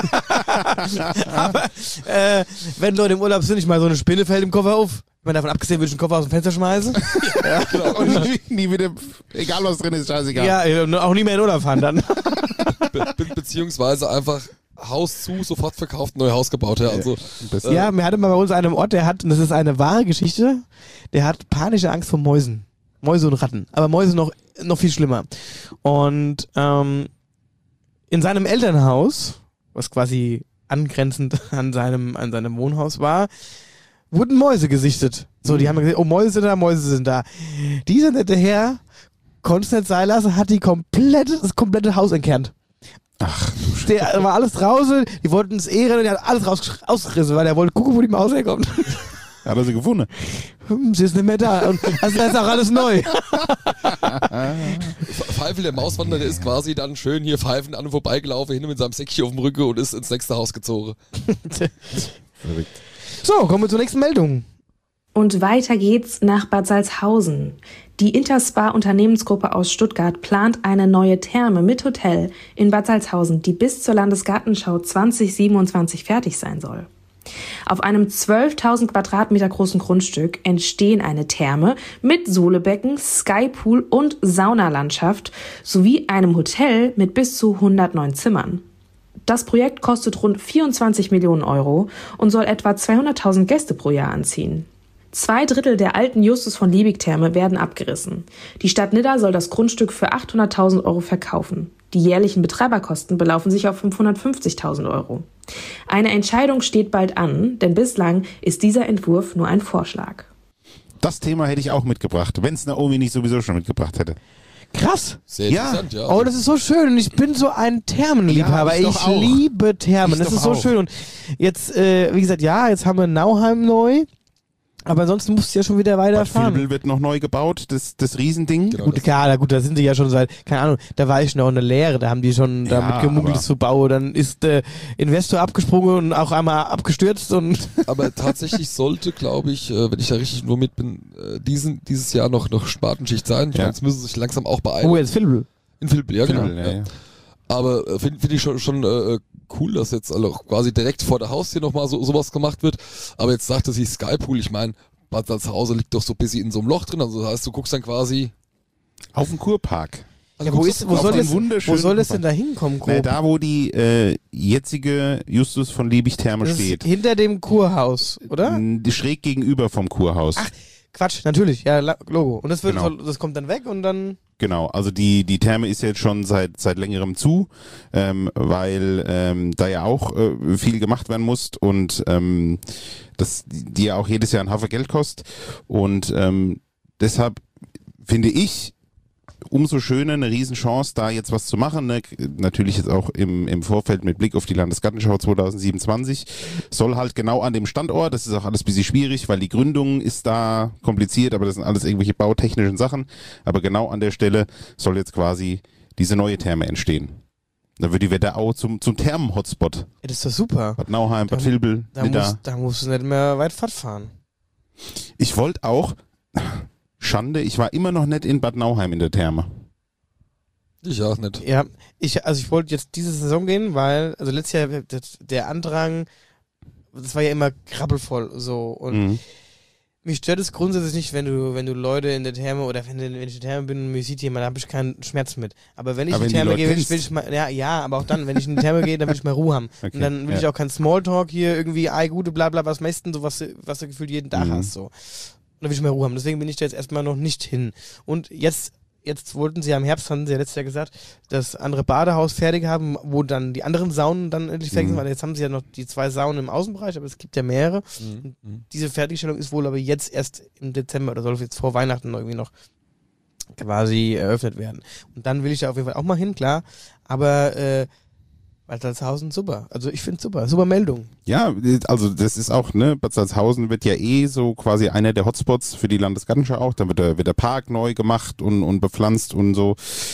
wenn Leute im Urlaub sind, ich mal so eine Spinne fällt im Koffer auf. Wenn davon abgesehen, würde ich den Koffer aus dem Fenster schmeißen. Ja, genau. Und nie wieder, egal was drin ist, scheißegal. Ja, auch nie mehr in Urlaub fahren dann. Beziehungsweise einfach Haus zu, sofort verkauft, neues Haus gebaut. Ja, also, ja, wir hatten mal bei uns einen Ort, der hat, und das ist eine wahre Geschichte, der hat panische Angst vor Mäusen. Mäuse und Ratten. Aber Mäuse noch viel schlimmer. Und in seinem Elternhaus, was quasi angrenzend an seinem Wohnhaus war, wurden Mäuse gesichtet. So, die haben gesagt, oh, Mäuse sind da. Dieser nette Herr konnte es nicht sein lassen, hat das komplette Haus entkernt. Ach, du Scheiße. Der war alles draußen, die wollten es ehren und der hat alles rausgerissen, weil er wollte gucken, wo die Maus herkommt. Hat er sie gefunden? Sie ist nicht mehr da. Und also das ist auch alles neu. Pfeifel, der Mauswanderer, ist quasi dann schön hier pfeifend an und vorbeigelaufen, hin mit seinem Säckchen auf dem Rücken und ist ins nächste Haus gezogen. Verrückt. So, kommen wir zur nächsten Meldung. Und weiter geht's nach Bad Salzhausen. Die Interspa Unternehmensgruppe aus Stuttgart plant eine neue Therme mit Hotel in Bad Salzhausen, die bis zur Landesgartenschau 2027 fertig sein soll. Auf einem 12.000 Quadratmeter großen Grundstück entstehen eine Therme mit Sohlebecken, Skypool und Saunalandschaft sowie einem Hotel mit bis zu 109 Zimmern. Das Projekt kostet rund 24 Millionen Euro und soll etwa 200.000 Gäste pro Jahr anziehen. 2/3 der alten Justus von Liebig-Therme werden abgerissen. Die Stadt Nidda soll das Grundstück für 800.000 Euro verkaufen. Die jährlichen Betreiberkosten belaufen sich auf 550.000 Euro. Eine Entscheidung steht bald an, denn bislang ist dieser Entwurf nur ein Vorschlag. Das Thema hätte ich auch mitgebracht, wenn es Naomi nicht sowieso schon mitgebracht hätte. Krass. Sehr interessant, ja. Oh, das ist so schön. Und ich bin so ein Thermenliebhaber. Ja, ich liebe Thermen. Das ist so schön. Und jetzt, wie gesagt, jetzt haben wir Nauheim neu. Aber ansonsten musst du ja schon wieder weiterfahren. Bad Vilbel wird noch neu gebaut, das Riesending. Genau, Gut, da sind die ja schon seit, keine Ahnung, da war ich noch in der Lehre, da haben die schon damit gemunkelt zu bauen. Dann ist der Investor abgesprungen und auch einmal abgestürzt. Aber tatsächlich sollte, glaube ich, wenn ich da richtig nur mit bin, dieses Jahr noch Spartenschicht sein. Ich meine, jetzt müssen sie sich langsam auch beeilen. Oh, jetzt Vilbel. In Vilbel, ja, genau. Vilbel, ja. Aber finde ich schon cool, dass jetzt also quasi direkt vor der Haustür nochmal sowas gemacht wird. Aber jetzt sagte sie Skypool, ich meine, Bad Salzhausen liegt doch so ein bisschen in so einem Loch drin. Also das heißt, du guckst dann quasi auf den Kurpark. Also wo soll es denn da hinkommen, grob? Da, wo die jetzige Justus von Liebig-Therme steht. Hinter dem Kurhaus, oder? Schräg gegenüber vom Kurhaus. Ach, Quatsch, natürlich, ja, Logo. Und das kommt dann weg und dann... Genau, also die Therme ist jetzt schon seit längerem zu, weil da ja auch viel gemacht werden muss und die ja auch jedes Jahr ein Haufen Geld kostet. Und deshalb finde ich umso schöner, eine Riesenchance, da jetzt was zu machen. Ne? Natürlich jetzt auch im Vorfeld mit Blick auf die Landesgartenschau 2027. Soll halt genau an dem Standort, das ist auch alles ein bisschen schwierig, weil die Gründung ist da kompliziert, aber das sind alles irgendwelche bautechnischen Sachen. Aber genau an der Stelle soll jetzt quasi diese neue Therme entstehen. Da wird die Wetterau zum Thermen-Hotspot. Ja, das ist doch super. Bad Nauheim, Bad Vilbel, da musst du nicht mehr weit Fahrt fahren. Ich wollte auch... Schande, ich war immer noch nicht in Bad Nauheim in der Therme. Ich auch nicht. Ja, ich wollte jetzt diese Saison gehen, weil, also letztes Jahr, der Andrang, das war ja immer krabbelvoll, so, und mich stört es grundsätzlich nicht, wenn du Leute in der Therme, oder wenn ich in der Therme bin und mich sieht jemand, da habe ich keinen Schmerz mit. Aber wenn ich in die Therme gehe, will ich mal, aber auch dann, wenn ich in die Therme gehe, dann will ich mal Ruhe haben. Okay, und dann will ich auch keinen Smalltalk hier, irgendwie, gute, bla, bla, was meistens so, was du gefühlt jeden Tag hast, so. Und dann will ich mehr Ruhe haben. Deswegen bin ich da jetzt erstmal noch nicht hin. Und jetzt wollten sie ja im Herbst, hatten sie ja letztes Jahr gesagt, das andere Badehaus fertig haben, wo dann die anderen Saunen dann endlich fertig sind, weil jetzt haben sie ja noch die 2 Saunen im Außenbereich, aber es gibt ja mehrere. Diese Fertigstellung ist wohl aber jetzt erst im Dezember, oder soll jetzt vor Weihnachten irgendwie noch quasi eröffnet werden. Und dann will ich da auf jeden Fall auch mal hin, klar. Aber Bad Salzhausen, super. Also ich finde super. Super Meldung. Ja, also das ist auch, ne, Bad Salzhausen wird ja so quasi einer der Hotspots für die Landesgartenschau auch. Dann wird der Park neu gemacht und bepflanzt und so.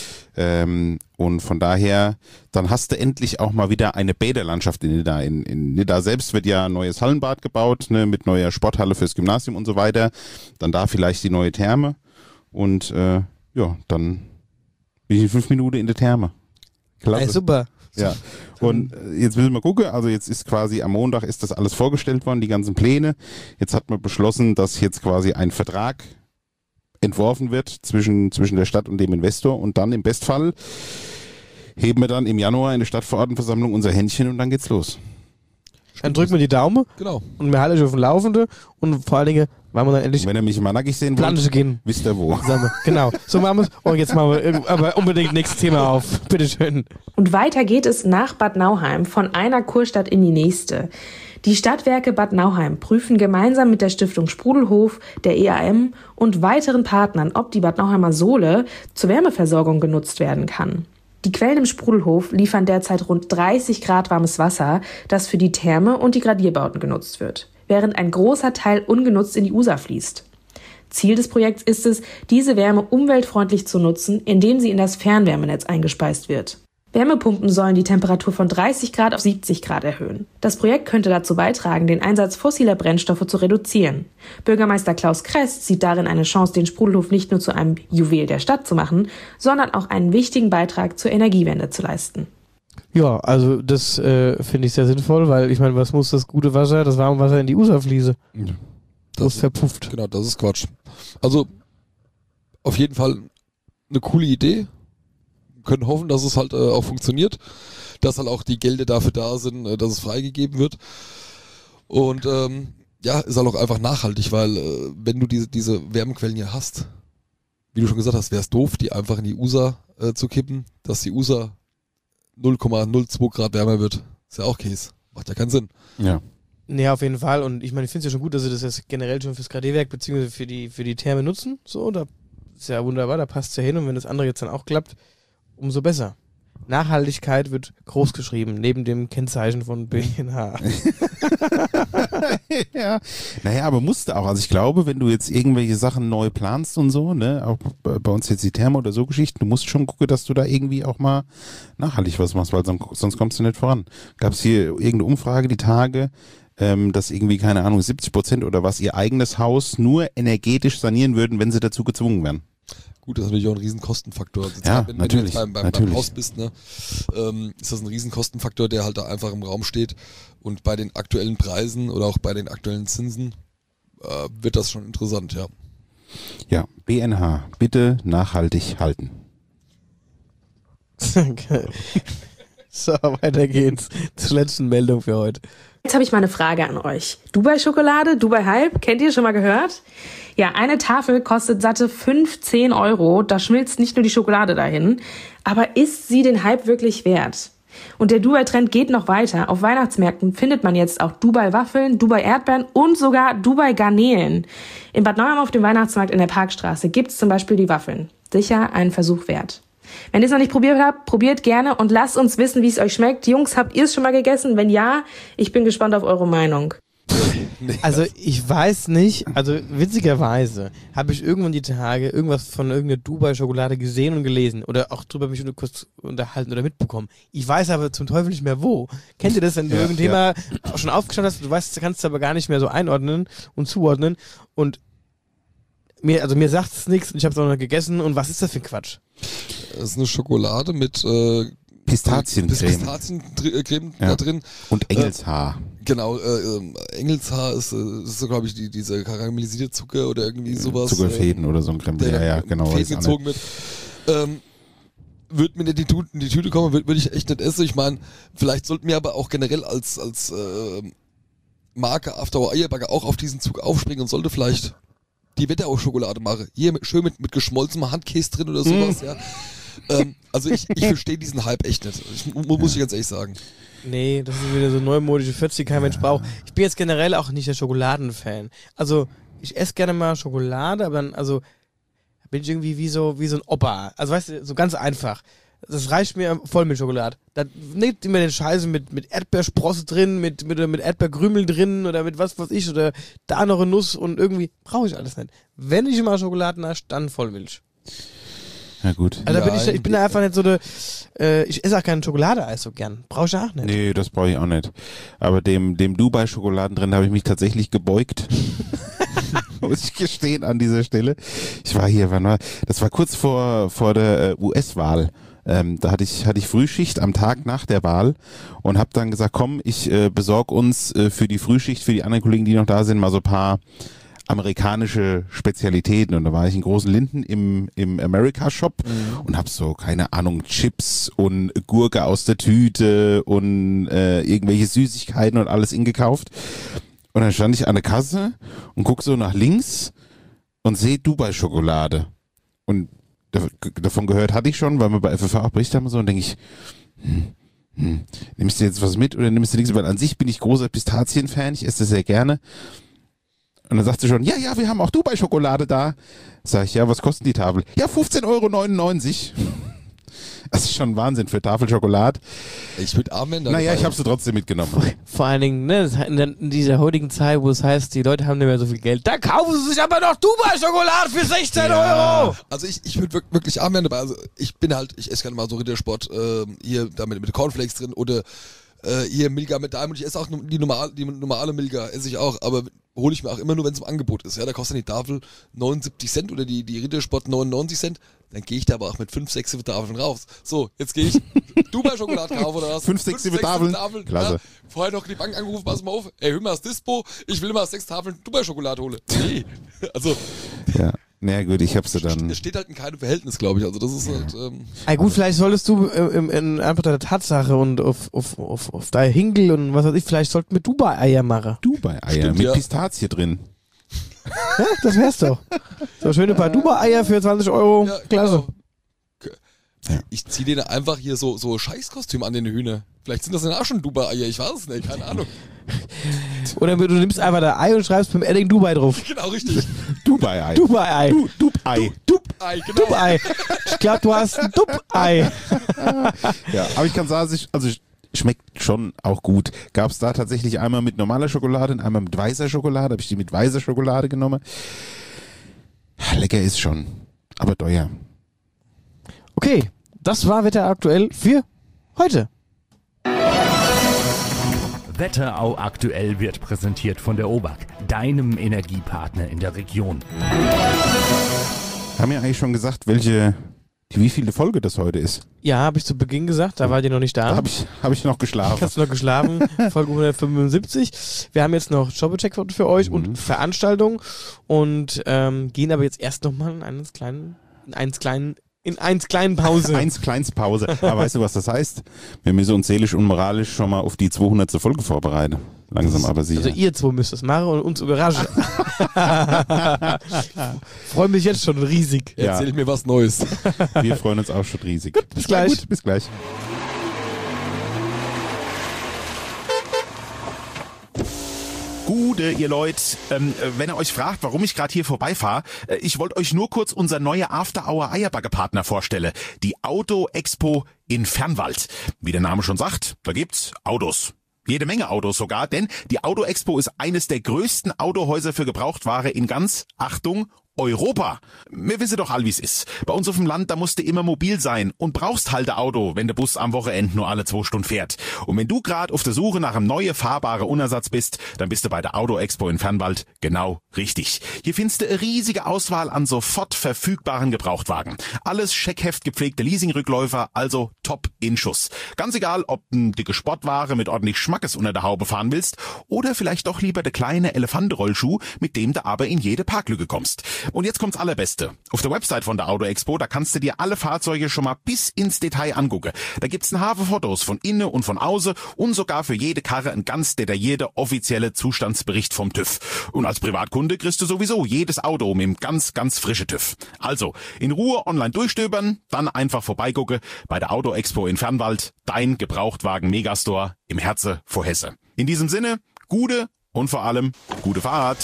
Und von daher, dann hast du endlich auch mal wieder eine Bäderlandschaft in Nidda. In Nidda selbst wird ja ein neues Hallenbad gebaut, ne, mit neuer Sporthalle fürs Gymnasium und so weiter. Dann da vielleicht die neue Therme. Und dann bin ich in 5 Minuten in der Therme. Klasse. Ey, super. Ja, und jetzt müssen wir gucken, also jetzt ist quasi am Montag ist das alles vorgestellt worden, die ganzen Pläne. Jetzt hat man beschlossen, dass jetzt quasi ein Vertrag entworfen wird zwischen der Stadt und dem Investor und dann im Bestfall heben wir dann im Januar in der Stadtverordnetenversammlung unser Händchen und dann geht's los. Dann drücken wir die Daumen und wir halten euch auf den Laufenden und vor allen Dingen, weil wir dann endlich, wenn ihr mich mal nackig sehen wollt, gehen. Wisst ihr wo. Genau, so machen wir es. Und jetzt machen wir aber unbedingt nächstes Thema auf. Bitteschön. Und weiter geht es nach Bad Nauheim von einer Kurstadt in die nächste. Die Stadtwerke Bad Nauheim prüfen gemeinsam mit der Stiftung Sprudelhof, der EAM und weiteren Partnern, ob die Bad Nauheimer Sohle zur Wärmeversorgung genutzt werden kann. Die Quellen im Sprudelhof liefern derzeit rund 30 Grad warmes Wasser, das für die Therme und die Gradierbauten genutzt wird, während ein großer Teil ungenutzt in die Usa fließt. Ziel des Projekts ist es, diese Wärme umweltfreundlich zu nutzen, indem sie in das Fernwärmenetz eingespeist wird. Wärmepumpen sollen die Temperatur von 30 Grad auf 70 Grad erhöhen. Das Projekt könnte dazu beitragen, den Einsatz fossiler Brennstoffe zu reduzieren. Bürgermeister Klaus Kress sieht darin eine Chance, den Sprudelhof nicht nur zu einem Juwel der Stadt zu machen, sondern auch einen wichtigen Beitrag zur Energiewende zu leisten. Ja, also das finde ich sehr sinnvoll, weil ich meine, was muss das gute Wasser, das warme Wasser in die User fließen? Das ist verpufft. Genau, das ist Quatsch. Also auf jeden Fall eine coole Idee. Können hoffen, dass es halt auch funktioniert, dass halt auch die Gelder dafür da sind, dass es freigegeben wird. Und ist halt auch einfach nachhaltig, weil wenn du diese Wärmequellen hier hast, wie du schon gesagt hast, wäre es doof, die einfach in die User zu kippen, dass die User 0,02 Grad wärmer wird. Ist ja auch Käse. Macht ja keinen Sinn. Ja. Ja, auf jeden Fall. Und ich meine, ich finde es ja schon gut, dass sie das jetzt generell schon fürs KD-Werk bzw. für die Therme nutzen. So, da ist ja wunderbar, da passt es ja hin. Und wenn das andere jetzt dann auch klappt, umso besser. Nachhaltigkeit wird groß geschrieben, neben dem Kennzeichen von BNH. Ja. Naja, aber musste auch. Also ich glaube, wenn du jetzt irgendwelche Sachen neu planst und so, ne, auch bei uns jetzt die Therme oder so Geschichten, du musst schon gucken, dass du da irgendwie auch mal nachhaltig was machst, weil sonst kommst du nicht voran. Gab es hier irgendeine Umfrage die Tage, dass irgendwie, keine Ahnung, 70% oder was ihr eigenes Haus nur energetisch sanieren würden, wenn sie dazu gezwungen wären. Gut, das ist natürlich auch ein Riesenkostenfaktor. Also ja, wenn natürlich. du jetzt beim Haus bist, ne, ist das ein Riesenkostenfaktor, der halt da einfach im Raum steht. Und bei den aktuellen Preisen oder auch bei den aktuellen Zinsen wird das schon interessant, ja. Ja, BNH, bitte nachhaltig halten. So, weiter geht's zur letzten Meldung für heute. Jetzt habe ich mal eine Frage an euch. Dubai-Schokolade, Dubai-Hype, kennt ihr schon mal gehört? Ja, eine Tafel kostet satte 15 €. Da schmilzt nicht nur die Schokolade dahin. Aber ist sie den Hype wirklich wert? Und der Dubai-Trend geht noch weiter. Auf Weihnachtsmärkten findet man jetzt auch Dubai-Waffeln, Dubai-Erdbeeren und sogar Dubai-Garnelen. In Bad Nauheim auf dem Weihnachtsmarkt in der Parkstraße gibt's zum Beispiel die Waffeln. Sicher einen Versuch wert. Wenn ihr es noch nicht probiert habt, probiert gerne und lasst uns wissen, wie es euch schmeckt. Jungs, habt ihr es schon mal gegessen? Wenn ja, ich bin gespannt auf eure Meinung. Also ich weiß nicht, also witzigerweise habe ich irgendwann die Tage irgendwas von irgendeiner Dubai-Schokolade gesehen und gelesen oder auch drüber mich kurz unterhalten oder mitbekommen. Ich weiß aber zum Teufel nicht mehr wo. Kennt ihr das, wenn du irgendein Thema auch schon aufgeschaut hast, du weißt, kannst es aber gar nicht mehr so einordnen und zuordnen und mir sagt es nichts und ich habe es auch noch gegessen und was ist das für ein Quatsch? Das ist eine Schokolade mit Pistaziencreme da drin. Und Engelshaar. Genau, Engelshaar ist so, glaube ich, diese karamellisierte Zucker oder irgendwie sowas. Zuckerfäden oder so ein Creme. Ja, genau. Fäden gezogen wird. Würde mir nicht in die Tüte kommen, würde ich echt nicht essen. Ich meine, vielleicht sollten wir aber auch generell als Marke After Our Eierbagger auch auf diesen Zug aufspringen und sollte vielleicht die Wetterau-Schokolade machen. Hier schön mit geschmolzenem Handkäse drin oder sowas, ja. Also ich verstehe diesen Hype echt nicht. Muss ich ganz ehrlich sagen. Nee, das ist wieder so neumodische 40, kein Mensch braucht. Ich bin jetzt generell auch nicht der Schokoladenfan. Also, ich esse gerne mal Schokolade, aber dann, also, bin ich irgendwie wie so ein Opa. Also, weißt du, so ganz einfach. Das reicht mir voll mit Schokolade. Da nicht immer den Scheiße mit Erdbeersprosse drin, mit Erdbeerkrümel drin oder mit was weiß ich oder da noch eine Nuss und irgendwie brauche ich alles nicht. Wenn ich mal Schokolade nasche, dann Vollmilch. Ja gut. Also ich bin da einfach nicht so ich esse auch kein Schokoladeeis so gern. Brauche ich auch nicht. Nee, das brauche ich auch nicht. Aber dem Dubai-Schokoladen drin habe ich mich tatsächlich gebeugt. Muss ich gestehen an dieser Stelle. Ich war hier, das war kurz vor der US-Wahl. Da hatte ich Frühschicht am Tag nach der Wahl und habe dann gesagt, komm, ich besorge uns für die Frühschicht, für die anderen Kollegen, die noch da sind, mal so ein paar amerikanische Spezialitäten. Und da war ich in Großen Linden im America-Shop und hab so, keine Ahnung, Chips und Gurke aus der Tüte und irgendwelche Süßigkeiten und alles ingekauft. Und dann stand ich an der Kasse und guck so nach links und sehe Dubai-Schokolade. Und davon gehört hatte ich schon, weil wir bei FFH auch berichtet haben so, und denke ich, nimmst du jetzt was mit oder nimmst du nichts? Weil an sich bin ich großer Pistazien-Fan, ich esse das sehr gerne. Und dann sagt sie schon, ja, wir haben auch Dubai-Schokolade da. Sag ich, ja, was kostet die Tafel? Ja, 15,99 €. Das ist schon Wahnsinn für Tafel Schokolade. Ich würde Armbänder. Naja, ich habe sie trotzdem mitgenommen. Vor allen Dingen, ne, in dieser heutigen Zeit, wo es heißt, die Leute haben nicht mehr so viel Geld, da kaufen sie sich aber noch Dubai-Schokolade für 16 Euro. Also ich würde wirklich Armbänder dabei. Also ich esse gerne mal so Rittersport, hier damit mit Cornflakes drin oder hier Milka mit Diamond. Ich esse auch die normale Milka, esse ich auch, aber hole ich mir auch immer nur, wenn es im Angebot ist. Ja, da kostet die Tafel 79 Cent oder die Rittersport 99 Cent. Dann gehe ich da aber auch mit 5, 6 Tafeln raus. So, jetzt gehe ich Dubai-Schokolade kaufen oder was? 5, 6 Tafeln? Klasse. Ja, vorher noch die Bank angerufen, pass mal auf, erhöhen wir das Dispo, ich will mal 6 Tafeln Dubai-Schokolade holen. Nee, also... Ja. Na gut, ich hab's dann. Es steht halt in keinem Verhältnis, glaube ich. Also das ist halt. Gut, vielleicht solltest du in einfach der Tatsache und auf dein Hinkel und was weiß ich, vielleicht sollten wir Dubai-Eier machen. Dubai-Eier mit Pistazie drin. Ja, das wär's doch. So schöne paar Dubai-Eier für 20 Euro. Ja, klasse. Genau. Ich ziehe denen einfach hier so Scheißkostüm an den Hühner. Vielleicht sind das dann auch schon Dubai-Eier, ich weiß es nicht, keine Ahnung. Oder du nimmst einfach das Ei und schreibst mit dem Edding Dubai drauf. Genau, richtig. Dubai-Ei. Dubai-Ei. Dubai. Dubai, genau. Dubai. Ich glaube, du hast ein Dubai. Ja, aber ich kann sagen, schmeckt schon auch gut. Gab es da tatsächlich einmal mit normaler Schokolade und einmal mit weißer Schokolade. Habe ich die mit weißer Schokolade genommen. Lecker ist schon, aber teuer. Okay, das war Wetter aktuell für heute. Wetterau aktuell wird präsentiert von der OBAK, deinem Energiepartner in der Region. Haben wir eigentlich schon gesagt, wie viele Folge das heute ist? Ja, habe ich zu Beginn gesagt, da war die noch nicht da. Hab ich noch geschlafen. Hast du noch geschlafen? Folge 175. Wir haben jetzt noch Jobcheck für euch und Veranstaltungen und gehen aber jetzt erst nochmal in eins kleinen Pause. Eins kleins Pause. Aber weißt du, was das heißt? Wir müssen uns seelisch und moralisch schon mal auf die 200. Folge vorbereiten. Langsam aber sicher. Also ihr zwei müsst das machen und uns überraschen. Freue mich jetzt schon riesig. Erzähl mir was Neues. Wir freuen uns auch schon riesig. Gut, bis gleich. Gut, bis gleich. Gute, ihr Leute, wenn ihr euch fragt, warum ich gerade hier vorbeifahre, ich wollte euch nur kurz unser neue After-Hour-Eierbagger-Partner vorstellen, die Auto-Expo in Fernwald. Wie der Name schon sagt, da gibt's Autos. Jede Menge Autos sogar, denn die Auto-Expo ist eines der größten Autohäuser für Gebrauchtware in ganz, Achtung, Europa. Wir wissen doch all, wie's ist. Bei uns auf dem Land, da musst du immer mobil sein und brauchst halt ein Auto, wenn der Bus am Wochenende nur alle 2 Stunden fährt. Und wenn du gerade auf der Suche nach einem neuen fahrbaren Unersatz bist, dann bist du bei der Auto-Expo in Fernwald genau richtig. Hier findest du eine riesige Auswahl an sofort verfügbaren Gebrauchtwagen. Alles Scheckheft gepflegte Leasingrückläufer, also top in Schuss. Ganz egal, ob du dicke Sportware mit ordentlich Schmackes unter der Haube fahren willst oder vielleicht doch lieber der kleine Elefantenrollschuh, mit dem du aber in jede Parklücke kommst. Und jetzt kommt's Allerbeste. Auf der Website von der Auto Expo, da kannst du dir alle Fahrzeuge schon mal bis ins Detail angucken. Da gibt's ein Haufen Fotos von innen und von außen und sogar für jede Karre ein ganz detaillierter offizielle Zustandsbericht vom TÜV. Und als Privatkunde kriegst du sowieso jedes Auto mit einem ganz, ganz frischen TÜV. Also, in Ruhe online durchstöbern, dann einfach vorbeigucken bei der Auto Expo in Fernwald, dein Gebrauchtwagen-Megastore im Herzen vor Hesse. In diesem Sinne, gute und vor allem gute Fahrt.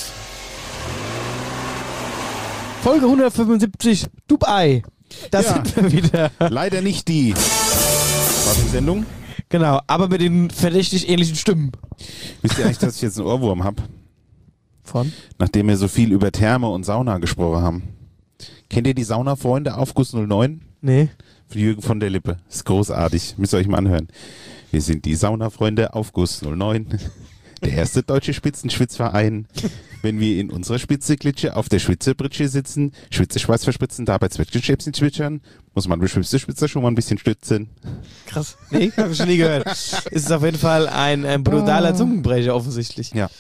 Folge 175, Dubai. Da sind wir wieder. Leider nicht die Sendung. Genau, aber mit den verdächtig ähnlichen Stimmen. Wisst ihr eigentlich, dass ich jetzt einen Ohrwurm habe? Von? Nachdem wir so viel über Therme und Sauna gesprochen haben. Kennt ihr die Saunafreunde Aufguss 09? Nee. Von Jürgen von der Lippe. Ist großartig. Müsst ihr euch mal anhören. Wir sind die Saunafreunde Aufguss 09. Der erste deutsche Spitzenschwitzverein. Wenn wir in unserer Spitzeklitsche auf der Schwitzebritsche sitzen, Schwitzeschweiß verspritzen, dabei Zwetschgenschäpschen zwitschern, muss man beschwipste Spitzer schon mal ein bisschen stützen. Krass. Nee, hab ich schon nie gehört. Ist auf jeden Fall ein brutaler Zungenbrecher offensichtlich. Ja.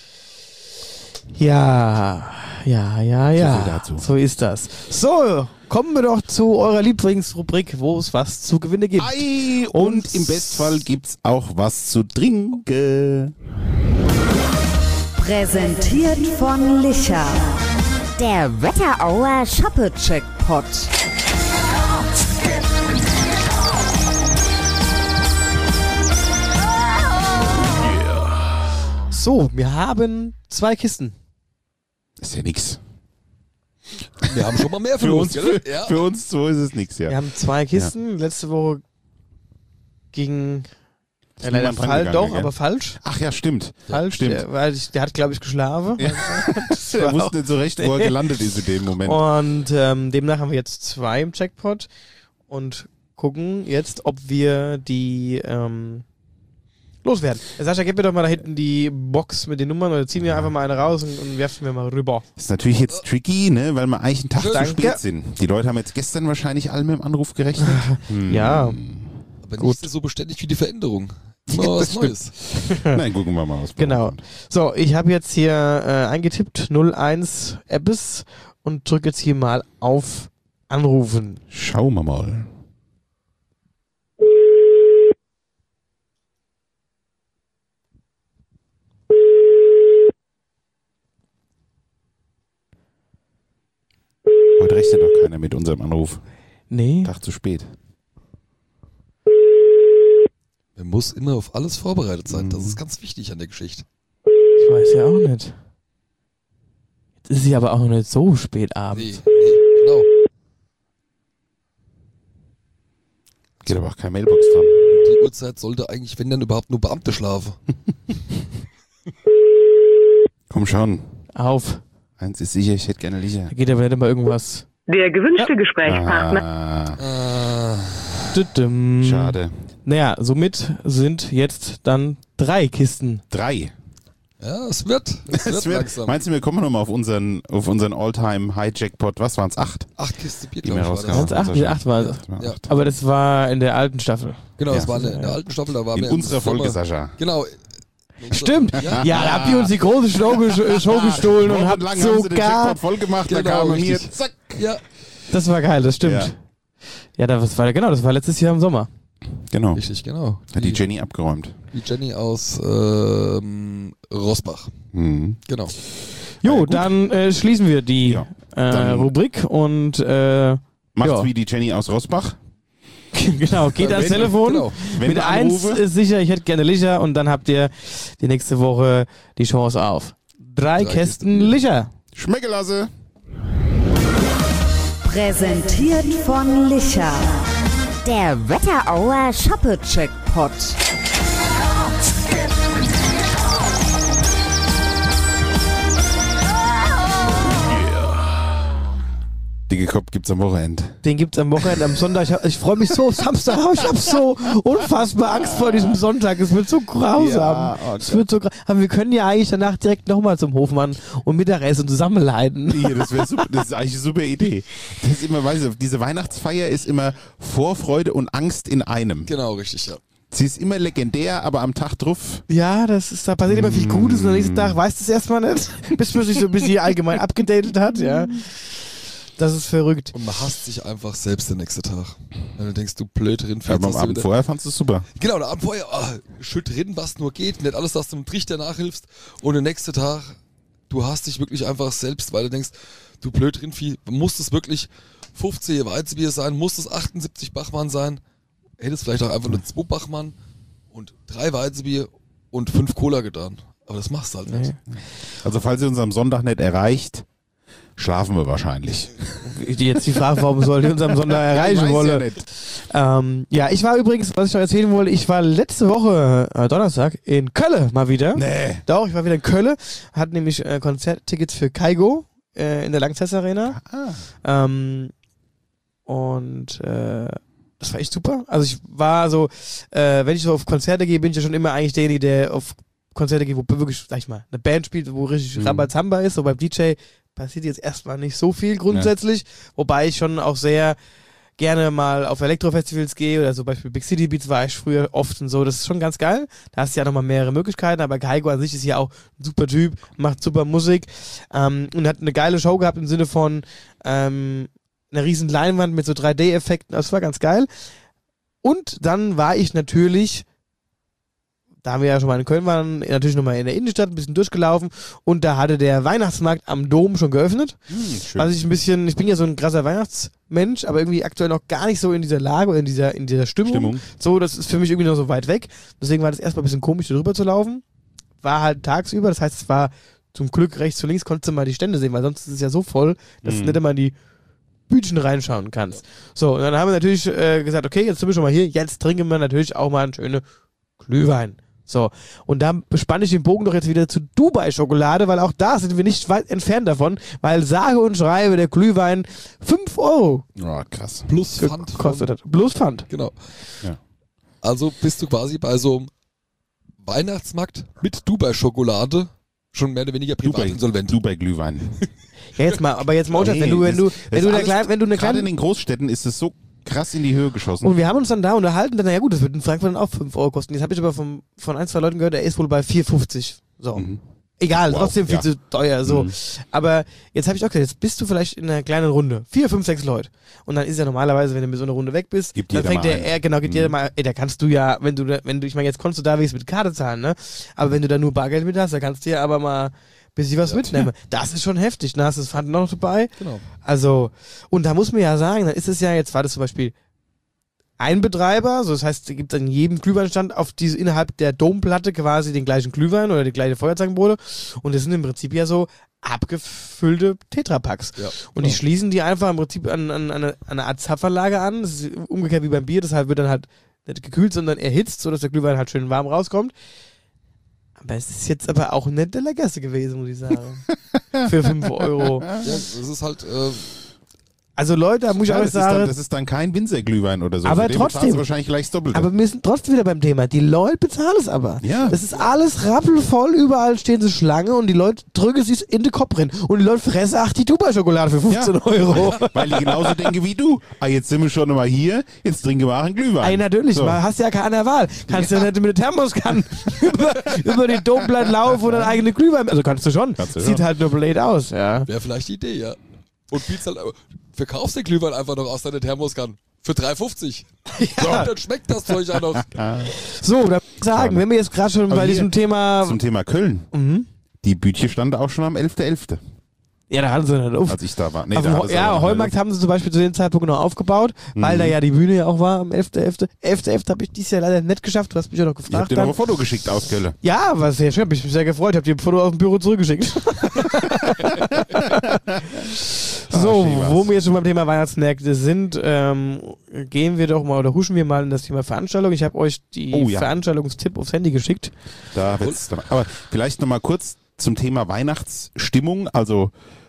Ja. So viel dazu. So ist das. So, kommen wir doch zu eurer Lieblingsrubrik, wo es was zu gewinnen gibt. Ei, und im Bestfall gibt's auch was zu trinken. Präsentiert von Licher. Der Wetterauer Shoppe-Checkpot. So, wir haben 2 Kisten. Ist ja nix. Wir haben schon mal mehr für uns, gell? Für uns so ist es nix, ja. Wir haben 2 Kisten. Ja. Letzte Woche gegen... Ja, leider niemand rangegangen, doch, gell? aber falsch. Ach ja, stimmt. Falsch, Stimmt. der hat, glaube ich, geschlafen. Ja. Er wusste nicht so recht, wo er gelandet ist in dem Moment. Und demnach haben wir jetzt 2 im Jackpot und gucken jetzt, ob wir die loswerden. Sascha, gib mir doch mal da hinten die Box mit den Nummern oder ziehen wir einfach mal eine raus und werfen wir mal rüber. Das ist natürlich jetzt tricky, ne, weil wir eigentlich einen Tag zu Danke. spät sind. Die Leute haben jetzt gestern wahrscheinlich alle mit dem Anruf gerechnet. Ja. Aber Gut. nicht so beständig wie die Veränderung. Immer Ja, was das Neues. Nein, gucken wir mal, was Genau. kommt. So, ich habe jetzt hier eingetippt 01 Ebbes und drücke jetzt hier mal auf Anrufen. Schauen wir mal. Heute rechnet doch keiner mit unserem Anruf. Nee. Tag zu spät. Man muss immer auf alles vorbereitet sein. Das ist ganz wichtig an der Geschichte. Ich weiß ja auch nicht. Jetzt ist sie aber auch noch nicht so spät abends. Nee, genau. Geht aber auch keine Mailbox dran. Um die Uhrzeit sollte eigentlich, wenn dann überhaupt nur Beamte schlafen. Komm schon. Auf. Eins ist sicher, ich hätte gerne Licher. Da geht aber nicht immer irgendwas. Der gewünschte Gesprächspartner. Düdüm. Schade. Naja, somit sind jetzt dann 3 Kisten. 3. Ja, es wird langsam. Meinst du, wir kommen nochmal auf unseren All-Time-High-Jackpot? Was waren es? 8? 8 Kisten Bier, Die glaube wir ich, war rausgehauen das. Waren's 8? 8 war es. Ja. Aber das war in der alten Staffel. Genau, das Ja. war in der alten Staffel. Da war In mir unserer Sommer- Folge, Sascha. Genau. Stimmt. Ja. Ja, da habt ihr uns die große Show gestohlen und habt Wochenlang haben sie den sogar... Jackpot voll gemacht, Genau, da kamen hier, richtig. zack. Ja, Das war geil, das stimmt. Ja, das war letztes Jahr im Sommer. Genau. richtig, genau. Hat die Jenny abgeräumt. Die Jenny aus Rossbach. Mhm. Genau. Jo, dann schließen wir die Ja. Dann- Rubrik und Macht's Ja. wie die Jenny aus Rosbach. genau, geht ans Telefon. Genau. Wenn Mit wir 1 anrufen, ist sicher, ich hätte gerne Licher und dann habt ihr die nächste Woche die Chance auf 3 Kästen Kästen Bier. Licher. schmecke lasse. Präsentiert von Licher. Der Wetterauer Shoppe-Checkpot. Dicke Kopf gibt's am Wochenende. Den gibt's am Wochenende, am Sonntag. Ich freue mich so auf Samstag. Ich habe so unfassbar Angst vor diesem Sonntag. Es wird so grausam. Ja, oh Es wird so aber wir können ja eigentlich danach direkt nochmal zum Hofmann und Mittagessen zusammen leiden. Hier, das wäre super. Das ist eigentlich eine super Idee. Das ist immer, weißt du, diese Weihnachtsfeier ist immer Vorfreude und Angst in einem. Genau, richtig, ja. Sie ist immer legendär, aber am Tag drauf. Ja, da passiert immer viel Gutes und am nächsten Tag weiß das erstmal nicht, bis man sich so ein bisschen allgemein abgedatet hat, ja. Das ist verrückt. Und man hasst sich einfach selbst den nächsten Tag. Wenn du denkst, du blöd drin Aber am Abend vorher fandst du es super. Genau, der Abend vorher, schütt drin, was nur geht. Nicht alles, dass du dem Trichter nachhilfst. Und der nächste Tag, du hasst dich wirklich einfach selbst, weil du denkst, du blöd drin, muss es wirklich 50 Weizenbier sein, muss es 78 Bachmann sein, hättest vielleicht auch einfach nur 2 Bachmann und 3 Weizenbier und 5 Cola getan. Aber das machst du halt nicht. Also falls ihr uns am Sonntag nicht erreicht, schlafen wir wahrscheinlich. Jetzt die Frage, warum soll ich uns am Sonntag erreichen wollen? Ja, ich war übrigens, was ich noch erzählen wollte, ich war letzte Woche, Donnerstag, in Köln mal wieder. Nee. Doch, ich war wieder in Köln, hatte nämlich Konzerttickets für Kaigo in der Langzess Arena. Und das war echt super. Also ich war so, wenn ich so auf Konzerte gehe, bin ich ja schon immer eigentlich derjenige, der auf Konzerte geht, wo wirklich, sag ich mal, eine Band spielt, wo richtig Rambazamba ist. So beim DJ passiert jetzt erstmal nicht so viel grundsätzlich, wobei ich schon auch sehr gerne mal auf Elektrofestivals gehe oder so, Beispiel Big City Beats war ich früher oft und so, das ist schon ganz geil. Da hast du ja nochmal mehrere Möglichkeiten, aber Kaigo an sich ist ja auch ein super Typ, macht super Musik und hat eine geile Show gehabt im Sinne von einer riesen Leinwand mit so 3D-Effekten, das war ganz geil. Und dann war ich natürlich, da wir ja schon mal in Köln waren, natürlich nochmal in der Innenstadt ein bisschen durchgelaufen und da hatte der Weihnachtsmarkt am Dom schon geöffnet. Schön. Was ich ich bin ja so ein krasser Weihnachtsmensch, aber irgendwie aktuell noch gar nicht so in dieser Lage oder in dieser Stimmung. So, das ist für mich irgendwie noch so weit weg. Deswegen war das erstmal ein bisschen komisch, da drüber zu laufen. War halt tagsüber, das heißt, es war zum Glück rechts und links, konntest du mal die Stände sehen, weil sonst ist es ja so voll, dass du nicht immer in die Bütchen reinschauen kannst. So, und dann haben wir natürlich gesagt, okay, jetzt sind wir schon mal hier, jetzt trinken wir natürlich auch mal einen schönen Glühwein. So, und da spanne ich den Bogen doch jetzt wieder zu Dubai-Schokolade, weil auch da sind wir nicht weit entfernt davon, weil sage und schreibe der Glühwein 5 €. Oh, krass. Plus Pfand. Kostet das. Plus Pfand. Genau. Ja. Also bist du quasi bei so einem Weihnachtsmarkt mit Dubai-Schokolade schon mehr oder weniger privat insolvent. Dubai-Glühwein. Ja, jetzt mal Monat, wenn du eine Gerade in den Großstädten ist es so krass in die Höhe geschossen. Und wir haben uns dann da unterhalten, naja gut, das wird in Frankfurt dann auch 5 € kosten. Jetzt habe ich aber von 1, 2 Leuten gehört, der ist wohl bei 4,50. So. Mhm. Egal, Wow, trotzdem viel zu teuer. So. Aber jetzt habe ich auch gesagt, jetzt bist du vielleicht in einer kleinen Runde. 4, 5, 6 Leute. Und dann ist ja normalerweise, wenn du mit so einer Runde weg bist, Gibt dann jeder fängt mal der, gibt jeder mal, da kannst du ja, wenn du, ich meine, jetzt konntest du da wenigstens mit Karte zahlen, ne? Aber wenn du da nur Bargeld mit hast, dann kannst du ja aber mal bisschen was mitnehmen. Das ist schon heftig. Da hast du das Pfand noch dabei. Genau. Also, und da muss man ja sagen, dann ist es ja, jetzt war das zum Beispiel ein Betreiber, so das heißt, es gibt an jedem Glühweinstand auf diese innerhalb der Domplatte quasi den gleichen Glühwein oder die gleiche Feuerzangenbowle und das sind im Prinzip ja so abgefüllte Tetrapacks. Ja, und die schließen die einfach im Prinzip an eine Art Zapferlage an. Das ist umgekehrt wie beim Bier, deshalb wird dann halt nicht gekühlt, sondern erhitzt, sodass der Glühwein halt schön warm rauskommt. Aber es ist jetzt aber auch nicht der leckerste gewesen, muss ich sagen. Für 5 €. Ja, das ist halt... Also Leute, da muss ich auch sagen... Das ist dann kein Winzerglühwein oder so. Aber trotzdem... wahrscheinlich gleich doppelt. Aber wir sind trotzdem wieder beim Thema. Die Leute bezahlen es aber. Ja. Das ist alles rappelvoll, überall stehen sie Schlange und die Leute drücken sich in den Kopf rein. Und die Leute fressen die Dubai-Schokolade für 15 €. Weil die genauso denken wie du. Ah, jetzt sind wir schon mal hier, jetzt trinken wir auch einen Glühwein. Ey, natürlich, so. Hast ja keine Wahl. Kannst ja nicht mit der Thermoskanne über die Domplatte laufen und einen eigenen Glühwein... Also kannst du schon. Sieht halt nur blöd aus, ja. Wäre vielleicht die Idee, ja. Und bietst halt... Verkaufst den Glühwein einfach noch aus deiner Thermoskanne. Für 3,50. Ja. Und dann schmeckt das Zeug auch noch. So, da sagen, wenn wir jetzt gerade schon bei diesem Thema... Zum Thema Köln. Mhm. Die Bütche stand auch schon am 11.11. Ja, da hatten sie nicht auf. Als ich da war. Nee, Heumarkt haben sie zum Beispiel zu dem Zeitpunkt noch aufgebaut, weil da ja die Bühne ja auch war am 11.11. 11.11. habe ich dieses Jahr leider nicht geschafft. Du hast mich ja noch gefragt. Ich hab dir noch ein Foto geschickt aus Köln. Ja, war sehr schön. Hab mich sehr gefreut. Hab dir ein Foto aus dem Büro zurückgeschickt. So, wo wir jetzt schon beim Thema Weihnachtsmärkte sind, gehen wir doch mal oder huschen wir mal in das Thema Veranstaltung. Ich habe euch die Veranstaltungstipp aufs Handy geschickt. Da wird's dann. Aber vielleicht nochmal kurz zum Thema Weihnachtsstimmung. Also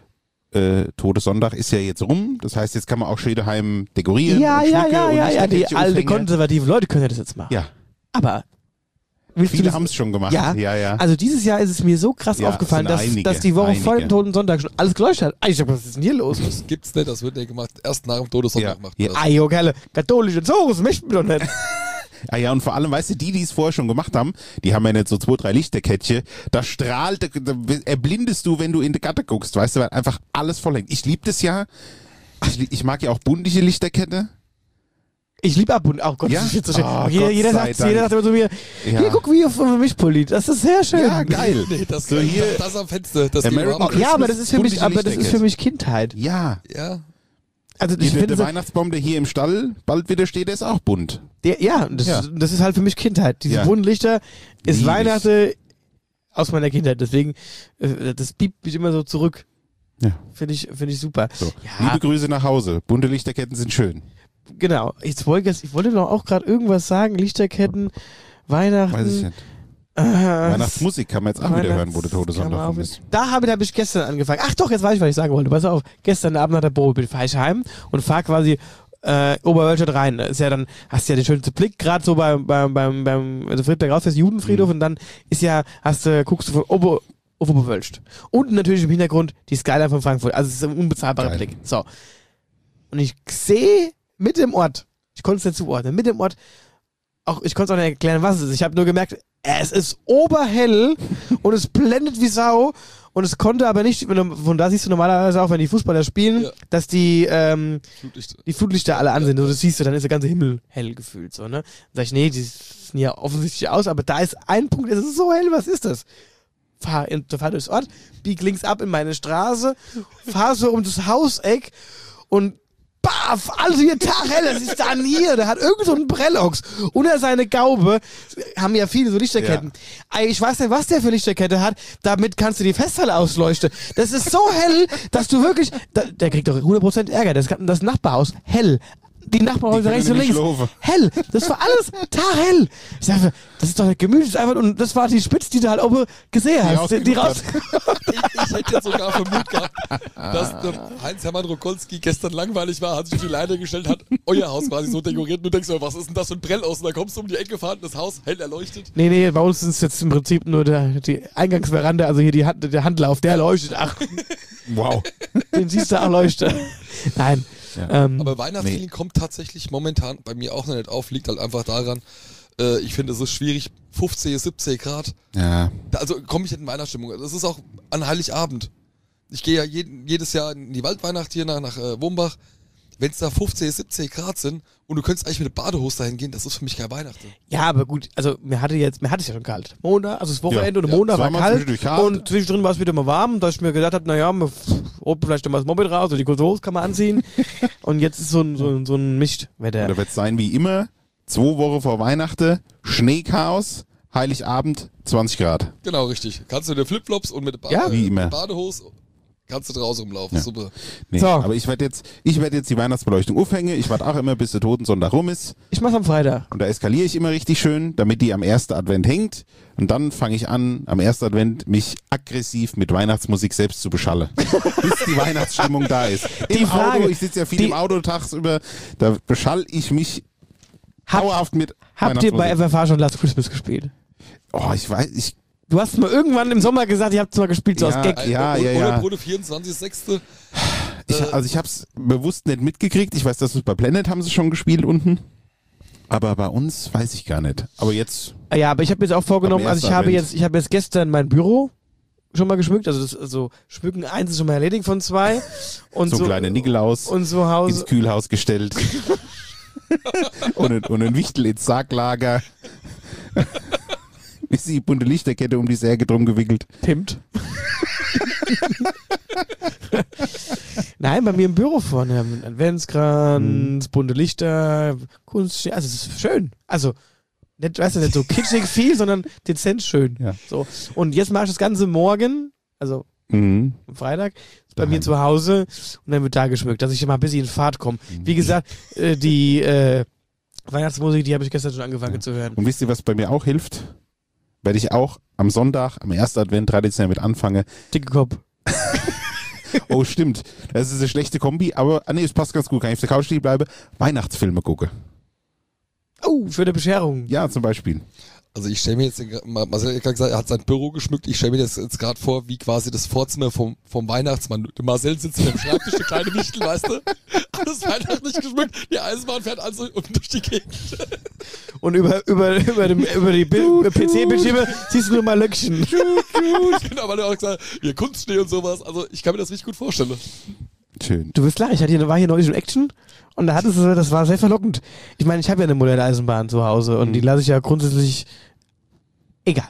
Todessonntag ist ja jetzt rum. Das heißt, jetzt kann man auch schön daheim dekorieren. Ja. Die alte konservative Leute können das jetzt machen. Ja. Aber viele haben es schon gemacht. Ja. Also dieses Jahr ist es mir so krass aufgefallen, dass die Woche vor dem Todessonntag schon alles geleuchtet hat. Ich dachte, was ist denn hier los? Das gibt's nicht, das wird nicht gemacht. Erst nach dem Todessonntag gemacht. Ja, Kerle, katholische Zores möchten wir doch nicht. Ah ja, und vor allem, weißt du, die es vorher schon gemacht haben, die haben ja nicht so 2, 3 Lichterkettchen, da strahlt, da erblindest du, wenn du in die Gatte guckst, weißt du, weil einfach alles voll hängt. Ich liebe das ja, ich mag ja auch buntige Lichterkette. Ich liebe ab und auch Gott, das ist so schön. Jeder sagt immer zu mir, hier guck wie auf Mischpulli, das ist sehr schön. Ja, geil. Nee, das am Fenster. Das ja, aber das ist für mich Kindheit. Ja. Also der Weihnachtsbaum, der hier im Stall bald wieder steht, der ist auch bunt. Das ist halt für mich Kindheit. Diese bunten Lichter ist Weihnachten aus meiner Kindheit. Deswegen, das piept mich immer so zurück. Ja. Finde ich super. So. Liebe Grüße nach Hause. Bunte Lichterketten sind schön. Genau. Ich wollte noch auch gerade irgendwas sagen. Lichterketten, Weihnachten. Weiß ich nicht. Weihnachtsmusik kann man jetzt auch wieder hören, wo der Todessonntag ist. Da habe ich gestern angefangen. Ach doch, jetzt weiß ich, was ich sagen wollte. Pass auf, gestern Abend nach der Probe fahre ich heim und fahre quasi Oberwölstadt rein. Ist ja dann, hast du ja den schönsten Blick, gerade so beim also Friedberg raus, das Judenfriedhof und dann guckst du von Oberwölst. Und natürlich im Hintergrund die Skyline von Frankfurt. Also es ist ein unbezahlbarer Blick. So. Und ich sehe mit dem Ort, ich konnte es nicht zuordnen, mit dem Ort, ich konnte es auch nicht erklären, was es ist. Ich habe nur gemerkt, es ist oberhell und es blendet wie Sau und es konnte aber nicht, von da siehst du normalerweise auch, wenn die Fußballer spielen, dass die Flutlichter alle an sind. So, das siehst du, dann ist der ganze Himmel hell gefühlt. So, ne? Dann sag ich, nee, die sehen ja offensichtlich aus, aber da ist ein Punkt, es ist so hell, was ist das? Fahr durchs Ort, bieg links ab in meine Straße, fahr so um das Hauseck und baff, also hier Tag hell, das ist dann hier, der hat irgend so einen Brellox unter seine Gaube, haben ja viele so Lichterketten. Ja. Ich weiß nicht, was der für Lichterkette hat, damit kannst du die Festhalle ausleuchten. Das ist so hell, dass du wirklich, der kriegt doch 100% Ärger, das Nachbarhaus, hell. Die Nachbarhäuser rechts und links. Hell. Das war alles hell. Ich dachte, das ist doch nicht gemütlich einfach. Und das war die Spitze, die du halt oben gesehen hast. Die raus. Ich hätte jetzt sogar vermutet gehabt, dass Heinz-Hermann Rokolski gestern langweilig war, hat sich auf die Leiter gestellt, hat euer Haus quasi so dekoriert. Und du denkst, was ist denn das für ein Brell aus? Und da kommst du um die Ecke gefahren, das Haus hell erleuchtet. Nee, bei uns ist es jetzt im Prinzip nur die Eingangsveranda, also hier der Handlauf, der leuchtet. Ach. Wow. Den siehst du auch leuchten. Nein. Ja. Aber Weihnachtsfeeling kommt tatsächlich momentan bei mir auch noch nicht auf, liegt halt einfach daran, ich finde es ist schwierig, 15, 17 Grad. Ja. Also komme ich nicht in Weihnachtsstimmung. Das ist auch an Heiligabend. Ich gehe ja jedes Jahr in die Waldweihnacht hier nach Wombach. Wenn es da 15, 17 Grad sind und du könntest eigentlich mit der Badehose dahin gehen, das ist für mich kein Weihnachten. Ja, aber gut, also mir hatte es ja schon kalt. Montag, also das Wochenende und Montag war kalt und zwischendrin war es wieder mal warm, dass ich mir gedacht habe, naja, vielleicht mal das Moped raus oder die kurze Hose kann man anziehen. Und jetzt ist so ein Mischwetter. Da wird es sein wie immer, 2 Wochen vor Weihnachten, Schneechaos, Heiligabend, 20 Grad. Genau, richtig. Kannst du dir Flipflops und mit wie immer. Badehose kannst du draußen rumlaufen, super. Nee, so. Aber ich werde jetzt die Weihnachtsbeleuchtung aufhängen. Ich warte auch immer, bis der Totensonntag rum ist. Ich mach's am Freitag. Und da eskaliere ich immer richtig schön, damit die am 1. Advent hängt. Und dann fange ich an, am 1. Advent mich aggressiv mit Weihnachtsmusik selbst zu beschallen. Bis die Weihnachtsstimmung da ist. Im Auto, ich sitze ja viel im Auto tagsüber, da beschall ich mich dauerhaft mit Habt ihr bei FFH schon Last Christmas gespielt? Oh, ich weiß, Du hast mal irgendwann im Sommer gesagt, ihr habt es mal gespielt, so aus Gag. Ja. Oder Bruder 24.06. Ich habe es bewusst nicht mitgekriegt. Ich weiß, dass es bei Planet haben sie schon gespielt unten. Aber bei uns weiß ich gar nicht. Aber jetzt. Ja, aber ich habe mir jetzt auch vorgenommen, also ich habe jetzt gestern mein Büro schon mal geschmückt. Also Schmücken 1 ist schon mal erledigt von 2. Und so kleine Nikolaus und so ins Kühlhaus gestellt. und ein Wichtel ins Sarglager. Ist die bunte Lichterkette um die Särge drum gewickelt. Pimmt. Nein, bei mir im Büro vorne haben wir einen Adventskranz, bunte Lichter, Kunst, also es ist schön. Also, nicht, weißt du, nicht so kitschig viel, sondern dezent schön. Ja. So. Und jetzt mache ich das Ganze morgen, also am Freitag, bei mir zu Hause und dann wird da geschmückt, dass ich mal ein bisschen in Fahrt komme. Wie gesagt, die Weihnachtsmusik, die habe ich gestern schon angefangen zu hören. Und wisst ihr, was bei mir auch hilft? Werde ich auch am Sonntag, am 1. Advent traditionell mit anfange. Dicke Kopf. Oh, stimmt. Das ist eine schlechte Kombi, aber es passt ganz gut. Kann ich auf der Couch stehen bleiben, Weihnachtsfilme gucke. Oh, für eine Bescherung. Ja, zum Beispiel. Also ich stelle mir jetzt, Marcel hat gesagt, er hat sein Büro geschmückt, ich stelle mir das jetzt gerade vor, wie quasi das Vorzimmer vom Weihnachtsmann. Der Marcel sitzt in dem Schreibtisch, der kleine Wichtel, weißt du? Alles weihnachtlich geschmückt, die Eisenbahn fährt also durch die Gegend. Und über die PC-Bildschirme siehst du nur mal Löckchen. Genau, weil er auch gesagt hat, hier Kunstschnee und sowas. Also ich kann mir das richtig gut vorstellen. Schön. Du wirst lachen, war hier neulich schon Action und das war sehr verlockend. Ich meine, ich habe ja eine moderne Eisenbahn zu Hause und die lasse ich ja grundsätzlich egal.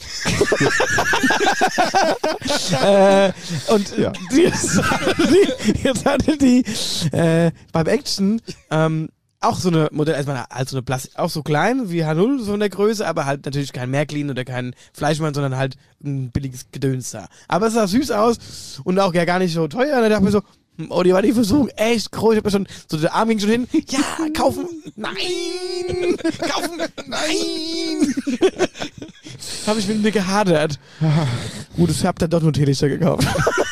Und ja. Jetzt hatte die beim Action auch so eine Modelleisenbahn, also eine Plastik, auch so klein wie H0, so in der Größe, aber halt natürlich kein Märklin oder kein Fleischmann, sondern halt ein billiges Gedöns da. Aber es sah süß aus und auch ja gar nicht so teuer. Und dann dachte ich mir so, oh, die war die Versuchung echt groß. Ich hab mir schon, so der Arm ging schon hin. Ja, kaufen. Nein! Kaufen. Nein! Habe ich mit mir gehadert. Gut, ich hab dann doch nur Teelichter gekauft.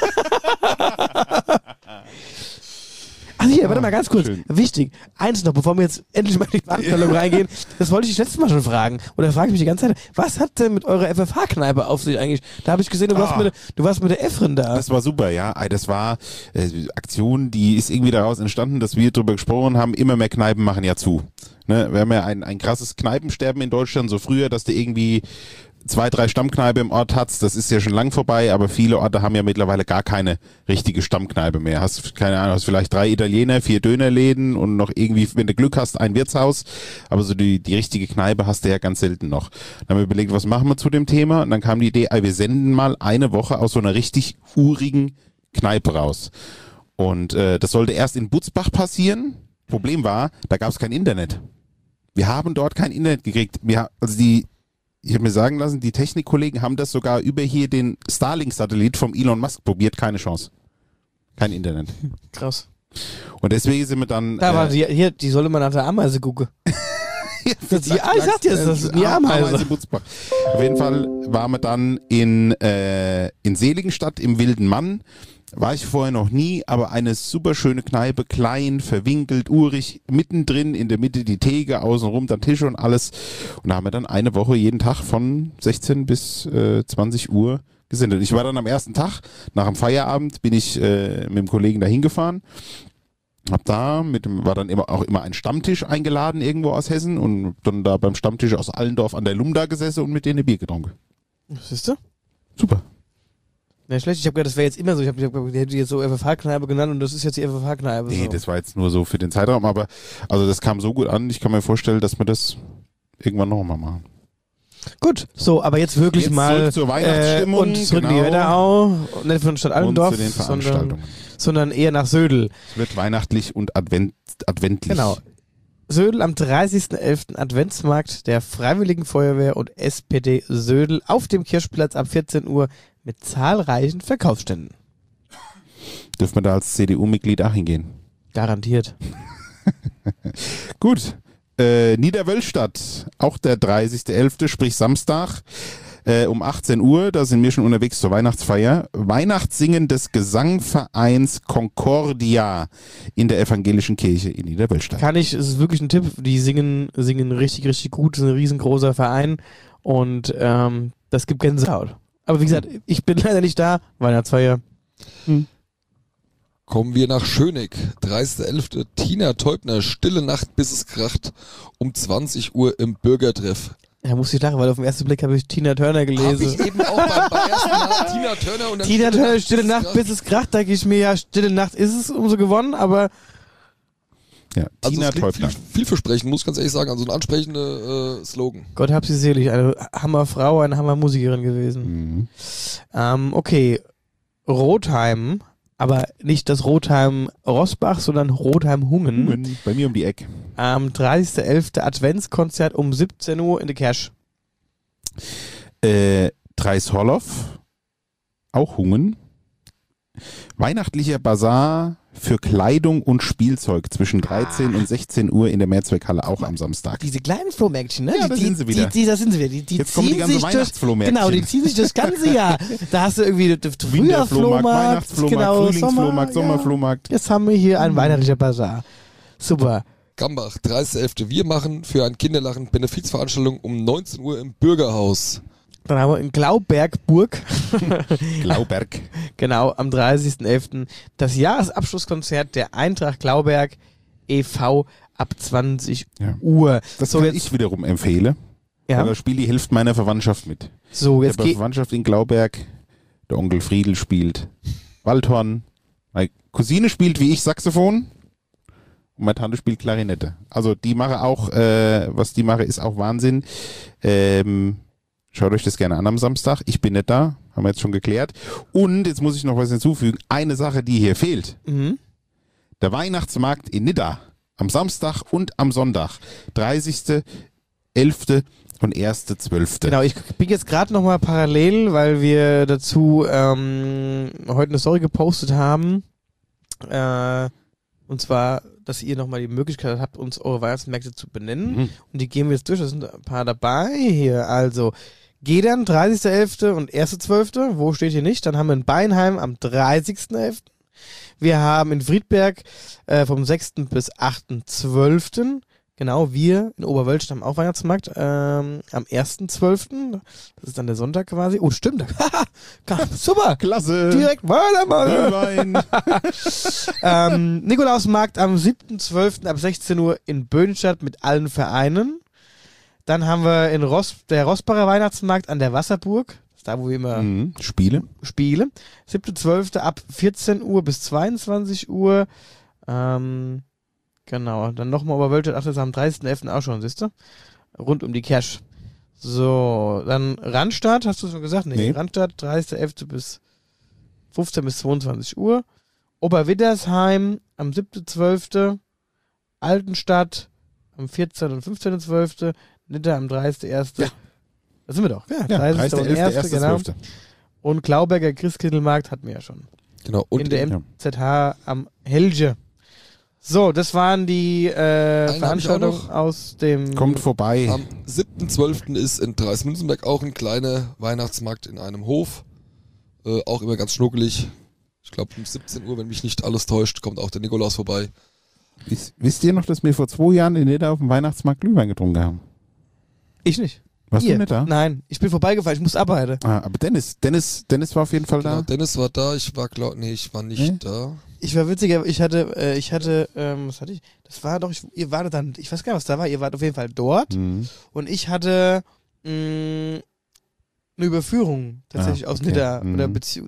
Also hier, warte mal ganz kurz. Schön. Wichtig. Eins noch, bevor wir jetzt endlich mal in die Beantwortung reingehen. Das wollte ich letztes Mal schon fragen. Oder frage ich mich die ganze Zeit. Was hat denn mit eurer FFH-Kneipe auf sich eigentlich? Da habe ich gesehen, du warst mit der Efren da. Das war super, ja. Das war Aktion, die ist irgendwie daraus entstanden, dass wir darüber gesprochen haben, immer mehr Kneipen machen ja zu. Ne? Wir haben ja ein krasses Kneipensterben in Deutschland. So früher, dass du irgendwie 2, 3 Stammkneipe im Ort hast, das ist ja schon lang vorbei, aber viele Orte haben ja mittlerweile gar keine richtige Stammkneipe mehr. Hast, keine Ahnung, hast vielleicht 3 Italiener, 4 Dönerläden und noch irgendwie, wenn du Glück hast, ein Wirtshaus, aber so die richtige Kneipe hast du ja ganz selten noch. Dann haben wir überlegt, was machen wir zu dem Thema? Und dann kam die Idee, wir senden mal eine Woche aus so einer richtig urigen Kneipe raus. Und das sollte erst in Butzbach passieren. Problem war, da gab es kein Internet. Wir haben dort kein Internet gekriegt. Ich habe mir sagen lassen, die Technikkollegen haben das sogar über hier den Starlink-Satellit vom Elon Musk probiert. Keine Chance. Kein Internet. Krass. Und deswegen sind wir dann... Da war die sollte man nach der Ameise gucken. Ich sag dir, das ist die Ameise. Butzbach. Auf jeden Fall waren wir dann in Seligenstadt im Wilden Mann. War ich vorher noch nie, aber eine super schöne Kneipe, klein, verwinkelt, urig, mittendrin, in der Mitte die Theke, außenrum dann Tische und alles. Und da haben wir dann eine Woche jeden Tag von 16 bis 20 Uhr gesendet. Ich war dann am ersten Tag, nach dem Feierabend, bin ich mit dem Kollegen dahin gefahren. War dann immer ein Stammtisch eingeladen irgendwo aus Hessen und dann da beim Stammtisch aus Allendorf an der Lumda gesessen und mit denen ein Bier getrunken. Siehst du? Super. Ja, schlecht. Ich habe gedacht, das wäre jetzt immer so. Ich hab gedacht, die hätte jetzt so FFH-Kneipe genannt und das ist jetzt die FFH-Kneipe. Nee, so. das war jetzt nur so für den Zeitraum, aber also das kam so gut an, ich kann mir vorstellen, dass wir das irgendwann nochmal machen. Gut, so, aber jetzt wirklich jetzt mal zurück zur Weihnachtsstimmung und zurück in die Wetterau, nicht von Stadt Allendorf, und zu den Veranstaltungen. sondern eher nach Södel. Es wird weihnachtlich und adventlich. Genau. Södel am 30.11. Adventsmarkt der Freiwilligen Feuerwehr und SPD Södel auf dem Kirchplatz ab 14 Uhr mit zahlreichen Verkaufsständen. Dürfen wir da als CDU-Mitglied auch hingehen? Garantiert. Gut. Niederwölstadt, auch der 30.11., sprich Samstag, um 18 Uhr, da sind wir schon unterwegs zur Weihnachtsfeier. Weihnachtssingen des Gesangvereins Concordia in der evangelischen Kirche in Niederwölstadt. Es ist wirklich ein Tipp, die singen richtig, richtig gut, das ist ein riesengroßer Verein und das gibt Gänsehaut. Aber wie gesagt, ich bin leider nicht da, Weihnachtsfeier. Kommen wir nach Schöneck. 30.11. Tina Teubner, Stille Nacht bis es kracht, um 20 Uhr im Bürgertreff. Ja, muss ich lachen, weil auf den ersten Blick habe ich Tina Turner gelesen. Habe ich eben auch beim ersten Mal Tina Turner und dann Tina Turner, Stille Nacht bis es kracht, denke ich mir, ja, Stille Nacht ist es umso gewonnen, aber... Ja, Tina also Teubner. Vielversprechend, muss ich ganz ehrlich sagen, also ein ansprechender Slogan. Gott hab sie selig, eine Hammerfrau, eine Hammermusikerin gewesen. Okay, Rotheim, aber nicht das Rotheim Rossbach, sondern Rotheim Hungen. Bei mir um die Ecke. Am 30.11. Adventskonzert um 17 Uhr in der Kirche. Dreishorloff, auch Hungen. Weihnachtlicher Bazar für Kleidung und Spielzeug zwischen 13 und 16 Uhr in der Mehrzweckhalle, auch am Samstag. Diese kleinen Flohmärkchen, ne? Ja, da sind sie wieder. Da sind sie wieder. Die Jetzt kommen die ganzen Weihnachtsflohmärkchen. Genau, die ziehen sich das ganze Jahr. Da hast du irgendwie Winterflohmarkt, Weihnachtsflohmarkt, genau, Frühlingsflohmarkt, Sommerflohmarkt. Jetzt haben wir hier einen weihnachtlicher Bazar. Super. Gambach, 30.11. Wir machen für ein Kinderlachen Benefizveranstaltung um 19 Uhr im Bürgerhaus. Dann haben wir in Glaubergburg. Glauberg. Genau, am 30.11. das Jahresabschlusskonzert der Eintracht Glauberg e.V. ab 20 Uhr. Das kann ich wiederum empfehle. Ja. Da spielt die Hälfte meiner Verwandtschaft mit. So, jetzt ich habe Verwandtschaft in Glauberg. Der Onkel Friedel spielt Waldhorn. Meine Cousine spielt wie ich Saxophon. Und meine Tante spielt Klarinette. Also die mache auch, was die mache, ist auch Wahnsinn. Schaut euch das gerne an am Samstag. Ich bin nicht da, haben wir jetzt schon geklärt. Und jetzt muss ich noch was hinzufügen. Eine Sache, die hier fehlt. Der Weihnachtsmarkt in Nidda am Samstag und am Sonntag. 30.11. und 1.12. Genau, ich bin jetzt gerade nochmal parallel, weil wir dazu heute eine Story gepostet haben. Und zwar, dass ihr nochmal die Möglichkeit habt, uns eure Weihnachtsmärkte zu benennen. Und die gehen wir jetzt durch. Da sind ein paar dabei hier. Also Gedern, 30.11. und 1.12. Wo steht hier nicht? Dann haben wir in Beinheim am 30.11. Wir haben in Friedberg vom 6. bis 8.12. Genau, wir in Oberwölstadt haben auch Weihnachtsmarkt am 1.12. Das ist dann der Sonntag quasi. Oh, stimmt. Super. Klasse. Direkt weiter mal. Nikolausmarkt am 7.12. ab 16 Uhr in Böhnstadt mit allen Vereinen. Dann haben wir in der Rossbacher Weihnachtsmarkt an der Wasserburg. Das ist da, wo wir immer Spiele. 7.12. ab 14 Uhr bis 22 Uhr. Genau, dann nochmal Oberwölstadt, ach, das ist am 30.11. auch schon, siehst du? Rund um die Kirche. So, dann Randstadt, hast du schon gesagt? Nee. Randstadt, 30.11. bis 15 bis 22 Uhr. Oberwittersheim am 7.12., Altenstadt am 14. und 15.12., Nidda am 30.1. Ja. Da sind wir doch. Ja, 30.11., genau. 1.12. Und Klauberger Christkindlmarkt hatten wir ja schon. Genau. Und in der MZH am Helge. So, das waren die Veranstaltungen aus dem... Kommt vorbei. Am 7.12. ist in Dreis-Münzenberg auch ein kleiner Weihnachtsmarkt in einem Hof. Auch immer ganz schnuckelig. Ich glaube um 17 Uhr, wenn mich nicht alles täuscht, kommt auch der Nikolaus vorbei. Wisst ihr noch, dass wir vor 2 Jahren in Nidda auf dem Weihnachtsmarkt Glühwein getrunken haben? Ich nicht. Warst du nicht da? Nein, ich bin vorbeigefahren, ich muss arbeiten. Aber Dennis war auf jeden Fall da. Genau, Dennis war da, ich war nicht da. Ich war witziger, ich hatte, was hatte ich? Das war doch, ihr wart dann, ich weiß gar nicht, was da war, ihr wart auf jeden Fall dort und ich hatte eine Überführung tatsächlich aus Nidda oder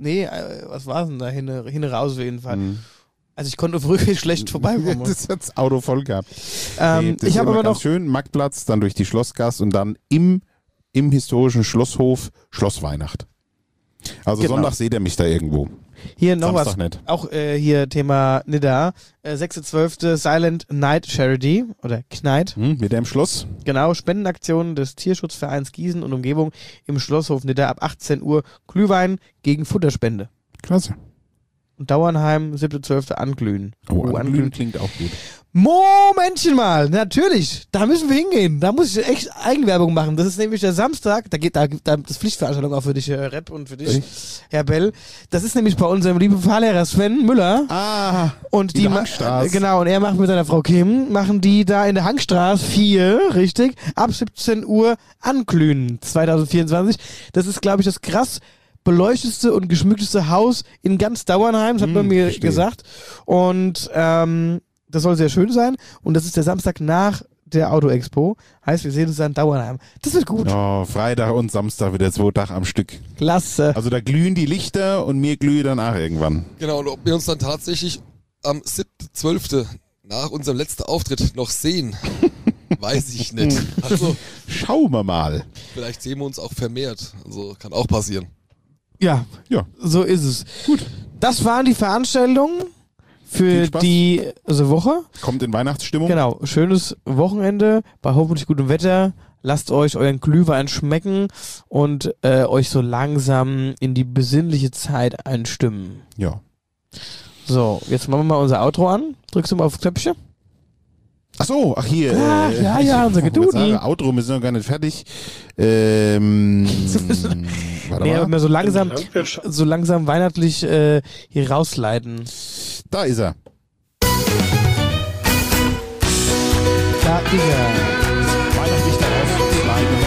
was war denn da hin raus auf jeden Fall. Also ich konnte auf Rückweg schlecht vorbeikommen. Das hat das Auto voll gehabt. Ich habe aber noch schön Marktplatz, dann durch die Schlossgasse und dann im historischen Schlosshof Schlossweihnacht. Also genau. Sonntag seht ihr mich da irgendwo. Hier noch Samstag was, nicht. auch hier Thema Nidda, 6.12. Silent Night Charity oder Knight. Wieder im Schloss. Genau, Spendenaktionen des Tierschutzvereins Gießen und Umgebung im Schlosshof Nidda ab 18 Uhr, Glühwein gegen Futterspende. Klasse. Und Dauernheim, 7.12. Anglühen. Anglühen klingt auch gut. Momentchen mal, natürlich, da müssen wir hingehen. Da muss ich echt Eigenwerbung machen. Das ist nämlich der Samstag, da das Pflichtveranstaltung auch für dich, Herr Repp, und für dich, Herr Bell. Das ist nämlich bei unserem lieben Fahrlehrer Sven Müller. Und die Hangstraße. Genau, und er macht mit seiner Frau Kim, machen die da in der Hangstraße 4, richtig, ab 17 Uhr Anglühen 2024. Das ist, glaube ich, das krass beleuchteste und geschmückteste Haus in ganz Dauernheim, das hat man mir gesagt. Und das soll sehr schön sein. Und das ist der Samstag nach der Auto-Expo. Heißt, wir sehen uns dann in Dauernheim. Das wird gut. Oh, Freitag und Samstag wieder 2 Tage am Stück. Klasse. Also da glühen die Lichter und mir glühe danach irgendwann. Genau, und ob wir uns dann tatsächlich am 7.12. nach unserem letzten Auftritt noch sehen, weiß ich nicht. Also schauen wir mal. Vielleicht sehen wir uns auch vermehrt. Also kann auch passieren. Ja, so ist es. Gut. Das waren die Veranstaltungen für die Woche. Kommt in Weihnachtsstimmung. Genau, schönes Wochenende bei hoffentlich gutem Wetter. Lasst euch euren Glühwein schmecken und euch so langsam in die besinnliche Zeit einstimmen. Ja. So, jetzt machen wir mal unser Outro an. Drückst du mal aufs Knöpfchen? Ach hier. Unser Gedudi. Outro, wir sind noch gar nicht fertig. Nee, aber so langsam weihnachtlich hier rausleiten. Da ist er. Da ist er. Weihnachtlich da rausleiten.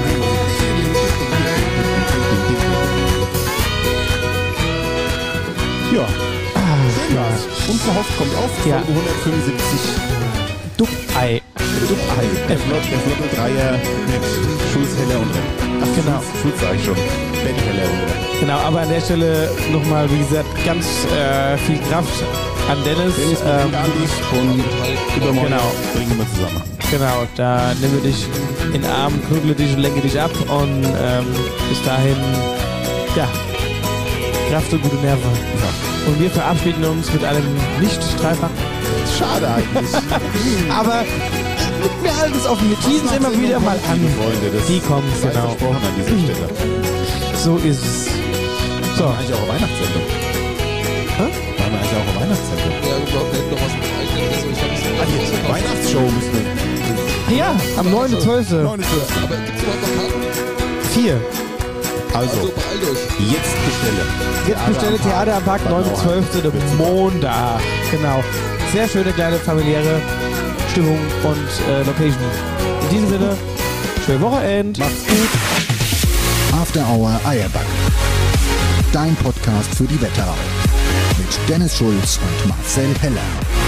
Ja. Unverhofft kommt auf. Folge 175. Duppei. Der flotte Dreier mit Schulz, Heller und Repp. Ach genau. Schulz sag ich schon. Ben, Heller und Repp. Genau, aber an der Stelle nochmal, wie gesagt, ganz viel Kraft an Dennis. Dennis und übermorgen bringen wir zusammen. Genau, da nehmen wir dich in den Arm, knudle dich und lenke dich ab und bis dahin, Kraft und gute Nerven. Ja. Und wir verabschieden uns mit einem nicht-Dreifach. Schade eigentlich. Aber wir halten es offen. Wir teasen es immer wieder mal an. Freunde, die kommen, genau. Versprochen an dieser Stelle. So ist es. So. Waren wir eigentlich auch eine Weihnachtssendung? Waren wir eigentlich auch eine Weihnachtssendung? Ja, ich glaube, wir hätten noch was mit eigenen. Weihnachtsshow müssen wir. Ja, am 9.12. Aber gibt es überhaupt noch Karten? 4. Also beeilt euch. Jetzt bestelle. Jetzt bestelle Theater am Park 9.12. der Montag. Genau. Sehr schöne kleine familiäre Stimmung und Location. In diesem Sinne, schöne Wochenende. Macht's gut. After Hour Eierbacke. Dein Podcast für die Wetterau. Mit Dennis Schulz und Marcel Heller.